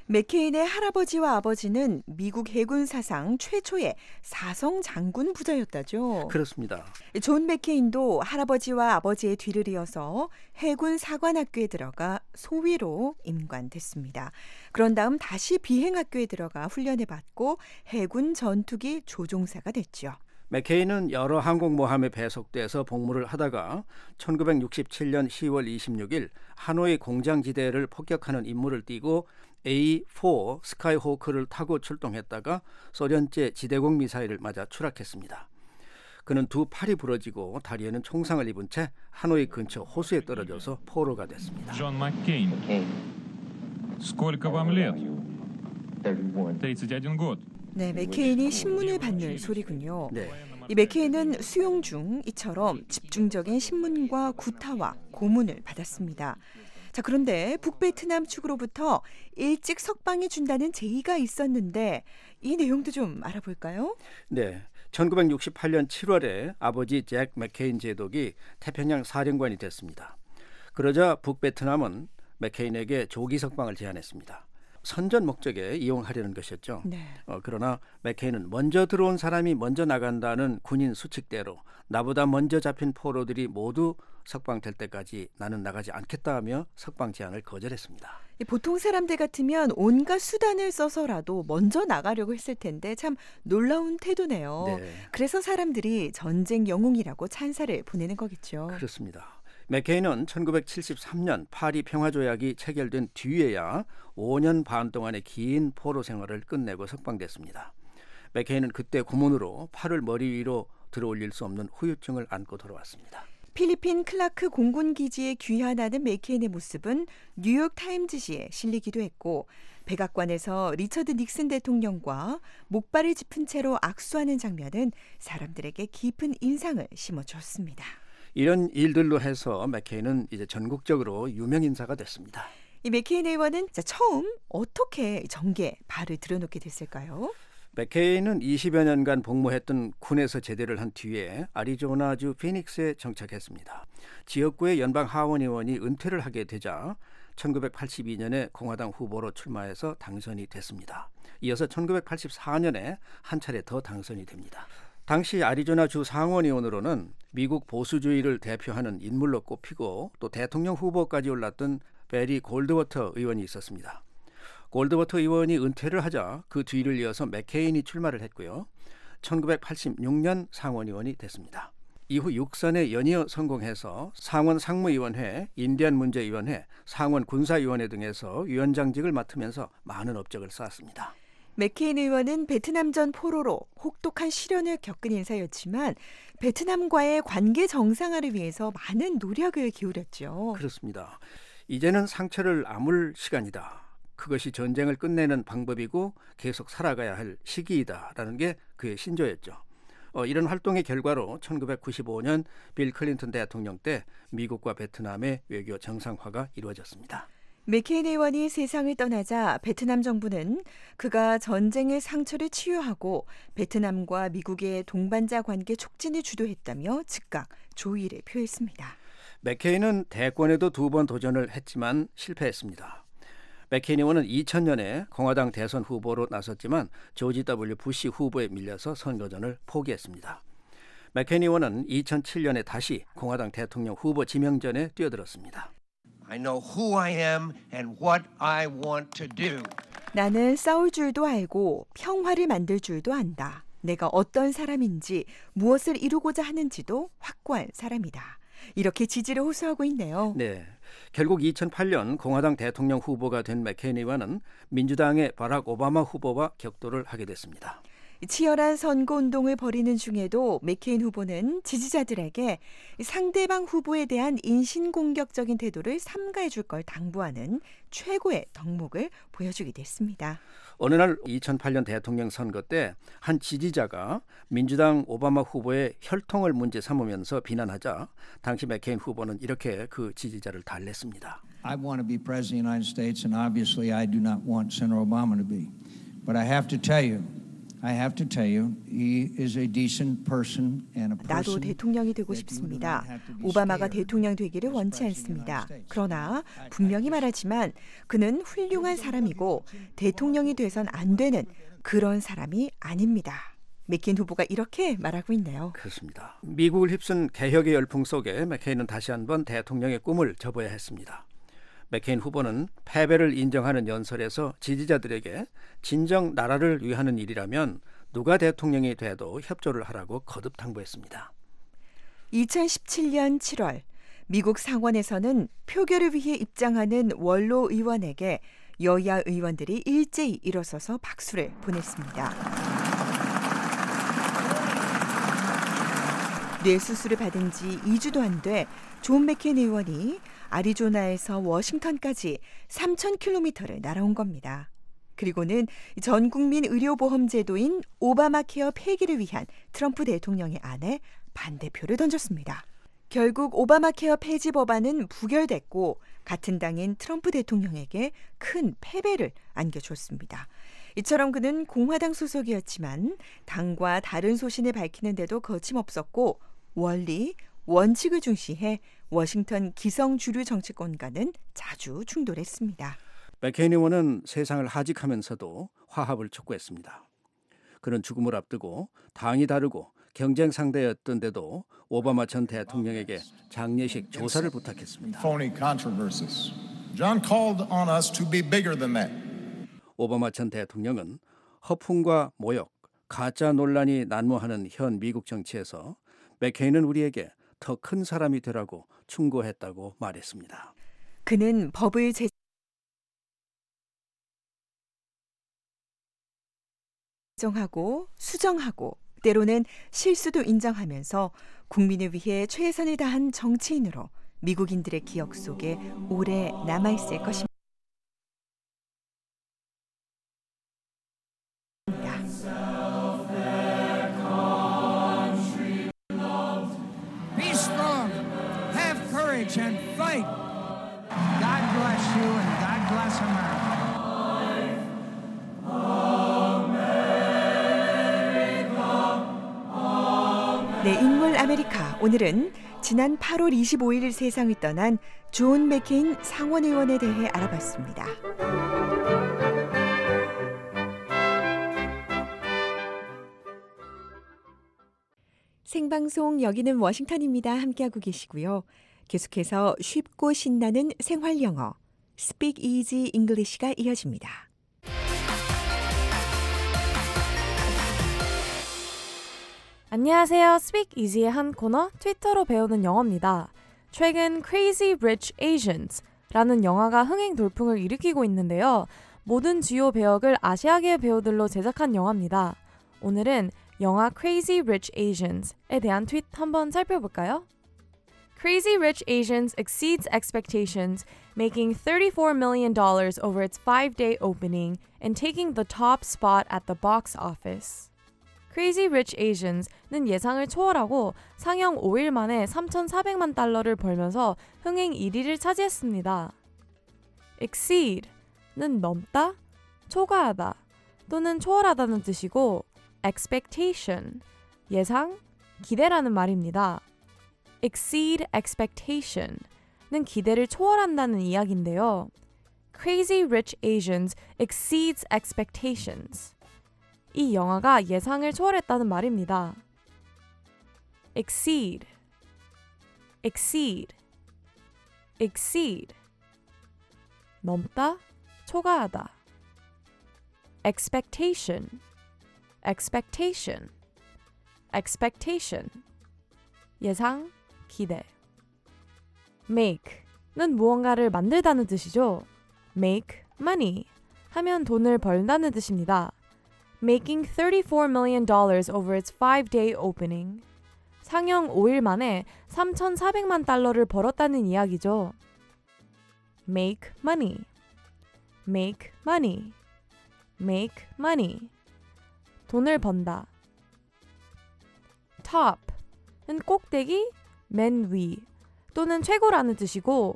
맥케인의 할아버지와 아버지는 미국 해군 사상 최초의 사성 장군 부자였다죠. 그렇습니다. 존 맥케인도 할아버지와 아버지의 뒤를 이어서 해군 사관학교에 들어가 소위로 임관됐습니다. 그런 다음 다시 비행학교에 들어가 훈련을 받고 해군 전투기 조종사가 됐죠. 맥케인은 여러 항공모함에 배속돼서 복무를 하다가 천구백육십칠 년 시월 이십육 일 하노이 공장지대를 폭격하는 임무를 띠고 에이 사 스카이호크를 타고 출동했다가 소련제 지대공 미사일을 맞아 추락했습니다. 그는 두 팔이 부러지고 다리에는 총상을 입은 채 하노이 근처 호수에 떨어져서 포로가 됐습니다. 존 맥케인. Сколько вам лет? тридцать один год. 네, 맥케인이 신문을 받는 소리군요. 네. 이 맥케인은 수용 중 이처럼 집중적인 신문과 구타와 고문을 받았습니다. 자, 그런데 북베트남 측으로부터 일찍 석방해 준다는 제의가 있었는데 이 내용도 좀 알아볼까요? 네. 천구백육십팔 년 칠월에 아버지 잭 맥케인 제독이 태평양 사령관이 됐습니다. 그러자 북베트남은 맥케인에게 조기 석방을 제안했습니다. 선전 목적에 이용하려는 것이었죠. 네. 어, 그러나 맥케인은 먼저 들어온 사람이 먼저 나간다는 군인 수칙대로 나보다 먼저 잡힌 포로들이 모두 석방될 때까지 나는 나가지 않겠다며 석방 제안을 거절했습니다. 보통 사람들 같으면 온갖 수단을 써서라도 먼저 나가려고 했을 텐데 참 놀라운 태도네요. 네. 그래서 사람들이 전쟁 영웅이라고 찬사를 보내는 거겠죠. 그렇습니다. 맥케인은 천구백칠십삼 년 파리 평화조약이 체결된 뒤에야 오 년 반 동안의 긴 포로 생활을 끝내고 석방됐습니다. 맥케인은 그때 고문으로 팔을 머리 위로 들어올릴 수 없는 후유증을 안고 돌아왔습니다. 필리핀 클라크 공군기지에 귀환하는 맥케인의 모습은 뉴욕 타임즈지에 실리기도 했고 백악관에서 리처드 닉슨 대통령과 목발을 짚은 채로 악수하는 장면은 사람들에게 깊은 인상을 심어줬습니다. 이런 일들로 해서 맥케인은 이제 전국적으로 유명 인사가 됐습니다. 이 맥케인 의원은 처음 어떻게 정계에 발을 들여놓게 됐을까요? 맥케인은 이십여 년간 복무했던 군에서 제대를 한 뒤에 애리조나주 피닉스에 정착했습니다. 지역구의 연방 하원 의원이 은퇴를 하게 되자 천구백팔십이 년에 공화당 후보로 출마해서 당선이 됐습니다. 이어서 천구백팔십사 년에 한 차례 더 당선이 됩니다. 당시 애리조나주 상원의원으로는 미국 보수주의를 대표하는 인물로 꼽히고 또 대통령 후보까지 올랐던 베리 골드워터 의원이 있었습니다. 골드워터 의원이 은퇴를 하자 그 뒤를 이어서 맥케인이 출마를 했고요. 천구백팔십육 년 상원의원이 됐습니다. 이후 육 선에 연이어 성공해서 상원 상무위원회, 인디안 문제위원회, 상원 군사위원회 등에서 위원장직을 맡으면서 많은 업적을 쌓았습니다. 맥케인 의원은 베트남전 포로로 혹독한 시련을 겪은 인사였지만 베트남과의 관계 정상화를 위해서 많은 노력을 기울였죠. 그렇습니다. 이제는 상처를 아물 시간이다. 그것이 전쟁을 끝내는 방법이고 계속 살아가야 할 시기이다라는 게 그의 신조였죠. 어, 이런 활동의 결과로 천구백구십오 년 빌 클린턴 대통령 때 미국과 베트남의 외교 정상화가 이루어졌습니다. 맥케인 의원이 세상을 떠나자 베트남 정부는 그가 전쟁의 상처를 치유하고 베트남과 미국의 동반자 관계 촉진을 주도했다며 즉각 조의를 표했습니다. 맥케인은 대권에도 두 번 도전을 했지만 실패했습니다. 맥케인 의원은 이천 년에 공화당 대선 후보로 나섰지만 조지 더블유 부시 후보에 밀려서 선거전을 포기했습니다. 맥케인 의원은 이천칠 년에 다시 공화당 대통령 후보 지명전에 뛰어들었습니다. I know who I am and what I want to do. 나는 싸울 줄도 알고 평화를 만들 줄도 안다. 내가 어떤 사람인지 무엇을 이루고자 하는지도 확고한 사람이다. 이렇게 지지를 호소하고 있네요. 네, 결국 이천팔 년 공화당 대통령 후보가 된 맥케인 의원은 민주당의 바락 오바마 후보와 격돌을 하게 됐습니다. 치열한 선거운동을 벌이는 중에도 맥케인 후보는 지지자들에게 상대방 후보에 대한 인신공격적인 태도를 삼가해 줄 걸 당부하는 최고의 덕목을 보여주기도 했습니다. 어느 날 이천팔 년 대통령 선거 때 한 지지자가 민주당 오바마 후보의 혈통을 문제 삼으면서 비난하자 당시 맥케인 후보는 이렇게 그 지지자를 달랬습니다. I want to be president of the United States and obviously I do not want Senator Obama to be. But I have to tell you, I have to tell you, he is a decent person and a 나도 person. 대통령이 되고 싶습니다. 오바마가 대통령 되기를 원치 않습니다. 그러나 분명히 말하지만 그는 훌륭한 사람이고 대통령이 돼선 안 되는 그런 사람이 아닙니다. 맥케인 후보가 이렇게 말하고 있네요. 그렇습니다. 미국을 휩쓴 개혁의 열풍 속에 맥케인은 다시 한번 대통령의 꿈을 접어야 했습니다. 맥케인 후보는 패배를 인정하는 연설에서 지지자들에게 진정 나라를 위하는 일이라면 누가 대통령이 돼도 협조를 하라고 거듭 당부했습니다. 이천십칠 년 칠월 미국 상원에서는 표결을 위해 입장하는 원로 의원에게 여야 의원들이 일제히 일어서서 박수를 보냈습니다. 뇌수술을 받은 지 이 주도 안 돼 존 맥케인 의원이 아리조나에서 워싱턴까지 삼천 킬로미터를 날아온 겁니다. 그리고는 전 국민 의료보험 제도인 오바마 케어 폐기를 위한 트럼프 대통령의 안에 반대표를 던졌습니다. 결국 오바마 케어 폐지 법안은 부결됐고 같은 당인 트럼프 대통령에게 큰 패배를 안겨줬습니다. 이처럼 그는 공화당 소속이었지만 당과 다른 소신을 밝히는 데도 거침없었고 원리, 원칙을 중시해 워싱턴 기성 주류 정치권과는 자주 충돌했습니다. 맥케인 의원은 세상을 하직하면서도 화합을 촉구했습니다. 그는 죽음을 앞두고 당이 다르고 경쟁 상대였던데도 오바마 전 대통령에게 장례식 조사를 부탁했습니다. Phony controversies. John called on us to be bigger than that. 오바마 전 대통령은 허풍과 모욕, 가짜 논란이 난무하는 현 미국 정치에서 맥케인은 우리에게 더 큰 사람이 되라고 충고했다고 말했습니다. 그는 법을 제정하고 수정하고 때로는 실수도 인정하면서 국민을 위해 최선을 다한 정치인으로 미국인들의 기억 속에 오래 남아있을 것입니다. Be strong, have courage, and fight. God bless you and God bless America. 네, 인물 아메리카. 오늘은 지난 팔월 이십오일 세상을 떠난 존 맥케인 상원의원에 대해 알아봤습니다. 생방송 여기는 워싱턴입니다. 함께하고 계시고요. 계속해서 쉽고 신나는 생활 영어 Speak Easy English가 이어집니다. 안녕하세요. Speak Easy의 한 코너 트위터로 배우는 영어입니다. 최근 Crazy Rich Asians라는 영화가 흥행 돌풍을 일으키고 있는데요. 모든 주요 배역을 아시아계 배우들로 제작한 영화입니다. 오늘은 영화 Crazy Rich Asians에 대한 트윗 한번 살펴볼까요? Crazy Rich Asians exceeds expectations, making thirty-four million dollars over its five-day opening and taking the top spot at the box office. Crazy Rich Asians는 예상을 초월하고 상영 오 일 만에 삼천사백만 달러를 벌면서 흥행 일 위를 차지했습니다. Exceed는 넘다, 초과하다 또는 초월하다는 뜻이고 expectation, 예상, 기대라는 말입니다. exceed expectation는 기대를 초월한다는 이야기인데요. Crazy Rich Asians exceeds expectations. 이 영화가 예상을 초월했다는 말입니다. exceed, exceed, exceed. 넘다, 초과하다. expectation, expectation, expectation. 예상, 기대. make는 무언가를 만들다는 뜻이죠. make money 하면 돈을 벌다는 뜻입니다. Making thirty-four million dollars over its five-day opening. 상영 오 일 만에 삼천사백만 달러를 벌었다는 이야기죠. Make money, make money, make money. 돈을 번다. Top은 꼭대기, 맨 위 또는 최고라는 뜻이고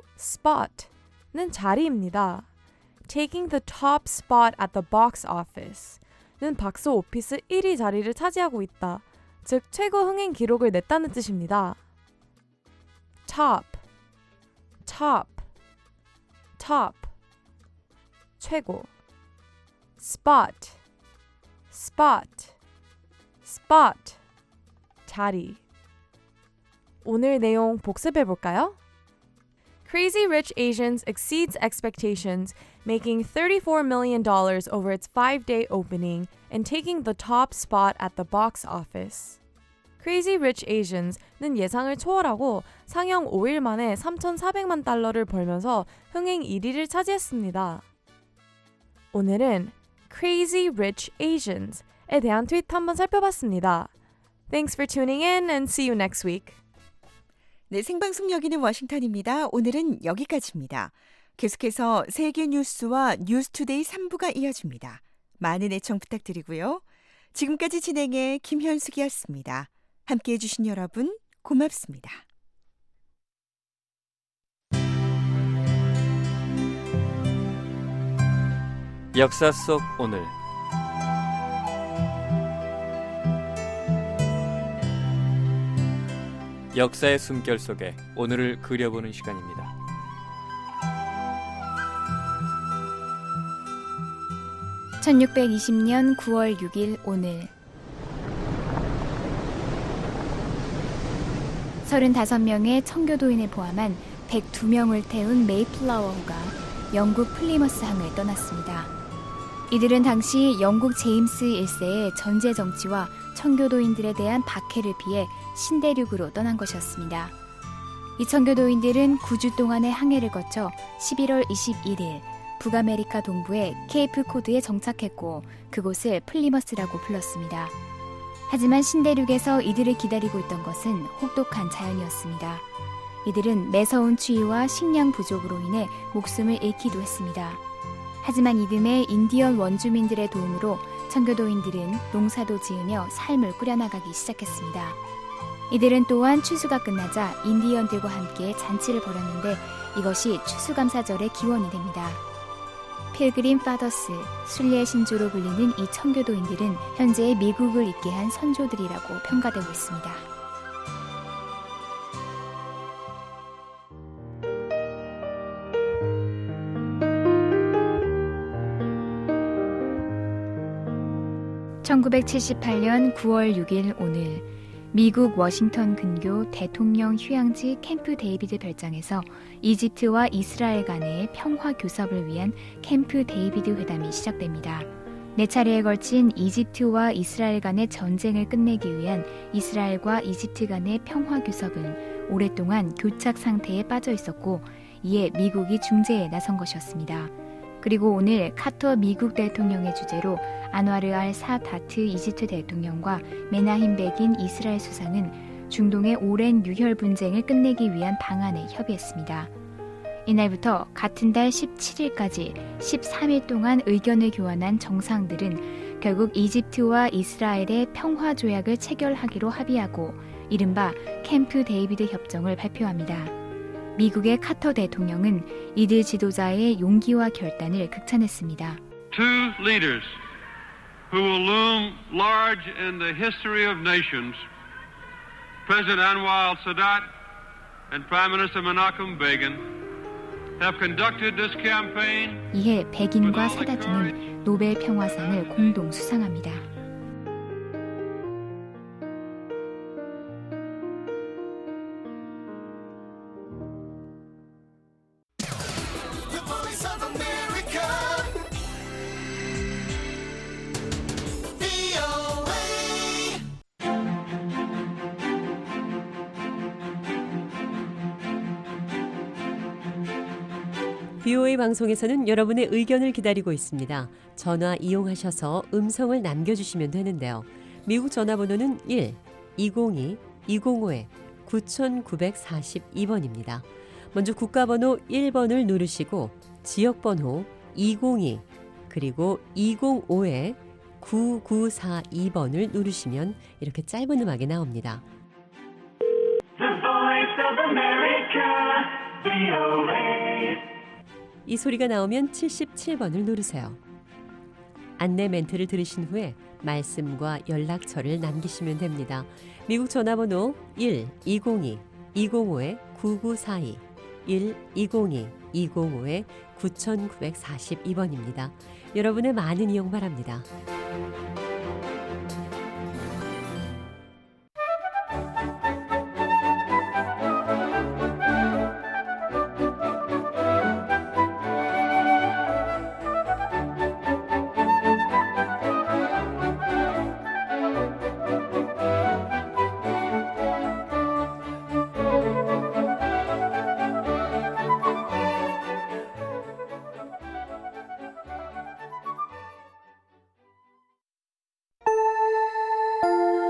spot는 자리입니다. Taking the top spot at the box office. 박스 오피스 일 위 자리를 차지하고 있다. 즉 최고 흥행 기록을 냈다는 뜻입니다. top, top, top, 최고. spot, spot, spot, 자리. 오늘 내용 복습해 볼까요? Crazy Rich Asians exceeds expectations, making thirty-four million dollars over its five-day opening and taking the top spot at the box office. Crazy Rich Asians는 예상을 초월하고 상영 오 일 만에 삼천사백만 달러를 벌면서 흥행 일 위를 차지했습니다. 오늘은 Crazy Rich Asians에 대한 트윗 한번 살펴봤습니다. Thanks for tuning in and see you next week. 네, 생방송 여기는 워싱턴입니다. 오늘은 여기까지입니다. 계속해서 세계 뉴스와 뉴스투데이 삼 부가 이어집니다. 많은 애청 부탁드리고요. 지금까지 진행의 김현숙이었습니다. 함께해 주신 여러분 고맙습니다. 역사 속 오늘 역사의 숨결 속에 오늘을 그려보는 시간입니다. 천육백이십 년 구월 육일 오늘 서른다섯 명의 청교도인을 포함한 백두 명을 태운 메이플라워호가 영국 플리머스 항을 떠났습니다. 이들은 당시 영국 제임스 일 세의 전제 정치와 청교도인들에 대한 박해를 피해 신대륙으로 떠난 것이었습니다. 이 청교도인들은 구 주 동안의 항해를 거쳐 십일월 이십일일 북아메리카 동부의 케이프 코드에 정착했고 그곳을 플리머스라고 불렀습니다. 하지만 신대륙에서 이들을 기다리고 있던 것은 혹독한 자연이었습니다. 이들은 매서운 추위와 식량 부족으로 인해 목숨을 잃기도 했습니다. 하지만 이듬해 인디언 원주민들의 도움으로 청교도인들은 농사도 지으며 삶을 꾸려나가기 시작했습니다. 이들은 또한 추수가 끝나자 인디언들과 함께 잔치를 벌였는데 이것이 추수감사절의 기원이 됩니다. 필그림 파더스, 순례의 신조로 불리는 이 청교도인들은 현재의 미국을 있게 한 선조들이라고 평가되고 있습니다. 천구백칠십팔 년 구월 육일 오늘 미국 워싱턴 근교 대통령 휴양지 캠프 데이비드 별장에서 이집트와 이스라엘 간의 평화 교섭을 위한 캠프 데이비드 회담이 시작됩니다. 네 차례에 걸친 이집트와 이스라엘 간의 전쟁을 끝내기 위한 이스라엘과 이집트 간의 평화 교섭은 오랫동안 교착 상태에 빠져 있었고 이에 미국이 중재에 나선 것이었습니다. 그리고 오늘 카터 미국 대통령의 주재로 안와르 알 사다트 이집트 대통령과 메나힘 베긴 이스라엘 수상은 중동의 오랜 유혈 분쟁을 끝내기 위한 방안에 협의했습니다. 이날부터 같은 달 십칠일까지 십삼 일 동안 의견을 교환한 정상들은 결국 이집트와 이스라엘의 평화 조약을 체결하기로 합의하고 이른바 캠프 데이비드 협정을 발표합니다. 미국의 카터 대통령은 이들 지도자의 용기와 결단을 극찬했습니다. Two leaders who will loom large in the history of nations, President Anwar al-Sadat and Prime Minister Menachem Begin, have conducted this campaign. 이해 베긴과 사다트는 노벨 평화상을 공동 수상합니다. 비오에이 방송에서는 여러분의 의견을 기다리고 있습니다. 전화 이용하셔서 음성을 남겨주시면 되는데요. 미국 전화번호는 일 이공이 이공오 구구사이 번입니다. 먼저 국가번호 일 번을 누르시고 지역번호 이공이 그리고 이공오 구구사이 번을 누르시면 이렇게 짧은 음악이 나옵니다. The Voice of America, 비오에이. 이 소리가 나오면 칠십칠 번을 누르세요. 안내 멘트를 들으신 후에 말씀과 연락처를 남기시면 됩니다. 미국 전화번호 일 이공이 이공오 구구사이 일 이공이 이공오 구구사이 번입니다. 여러분의 많은 이용 바랍니다.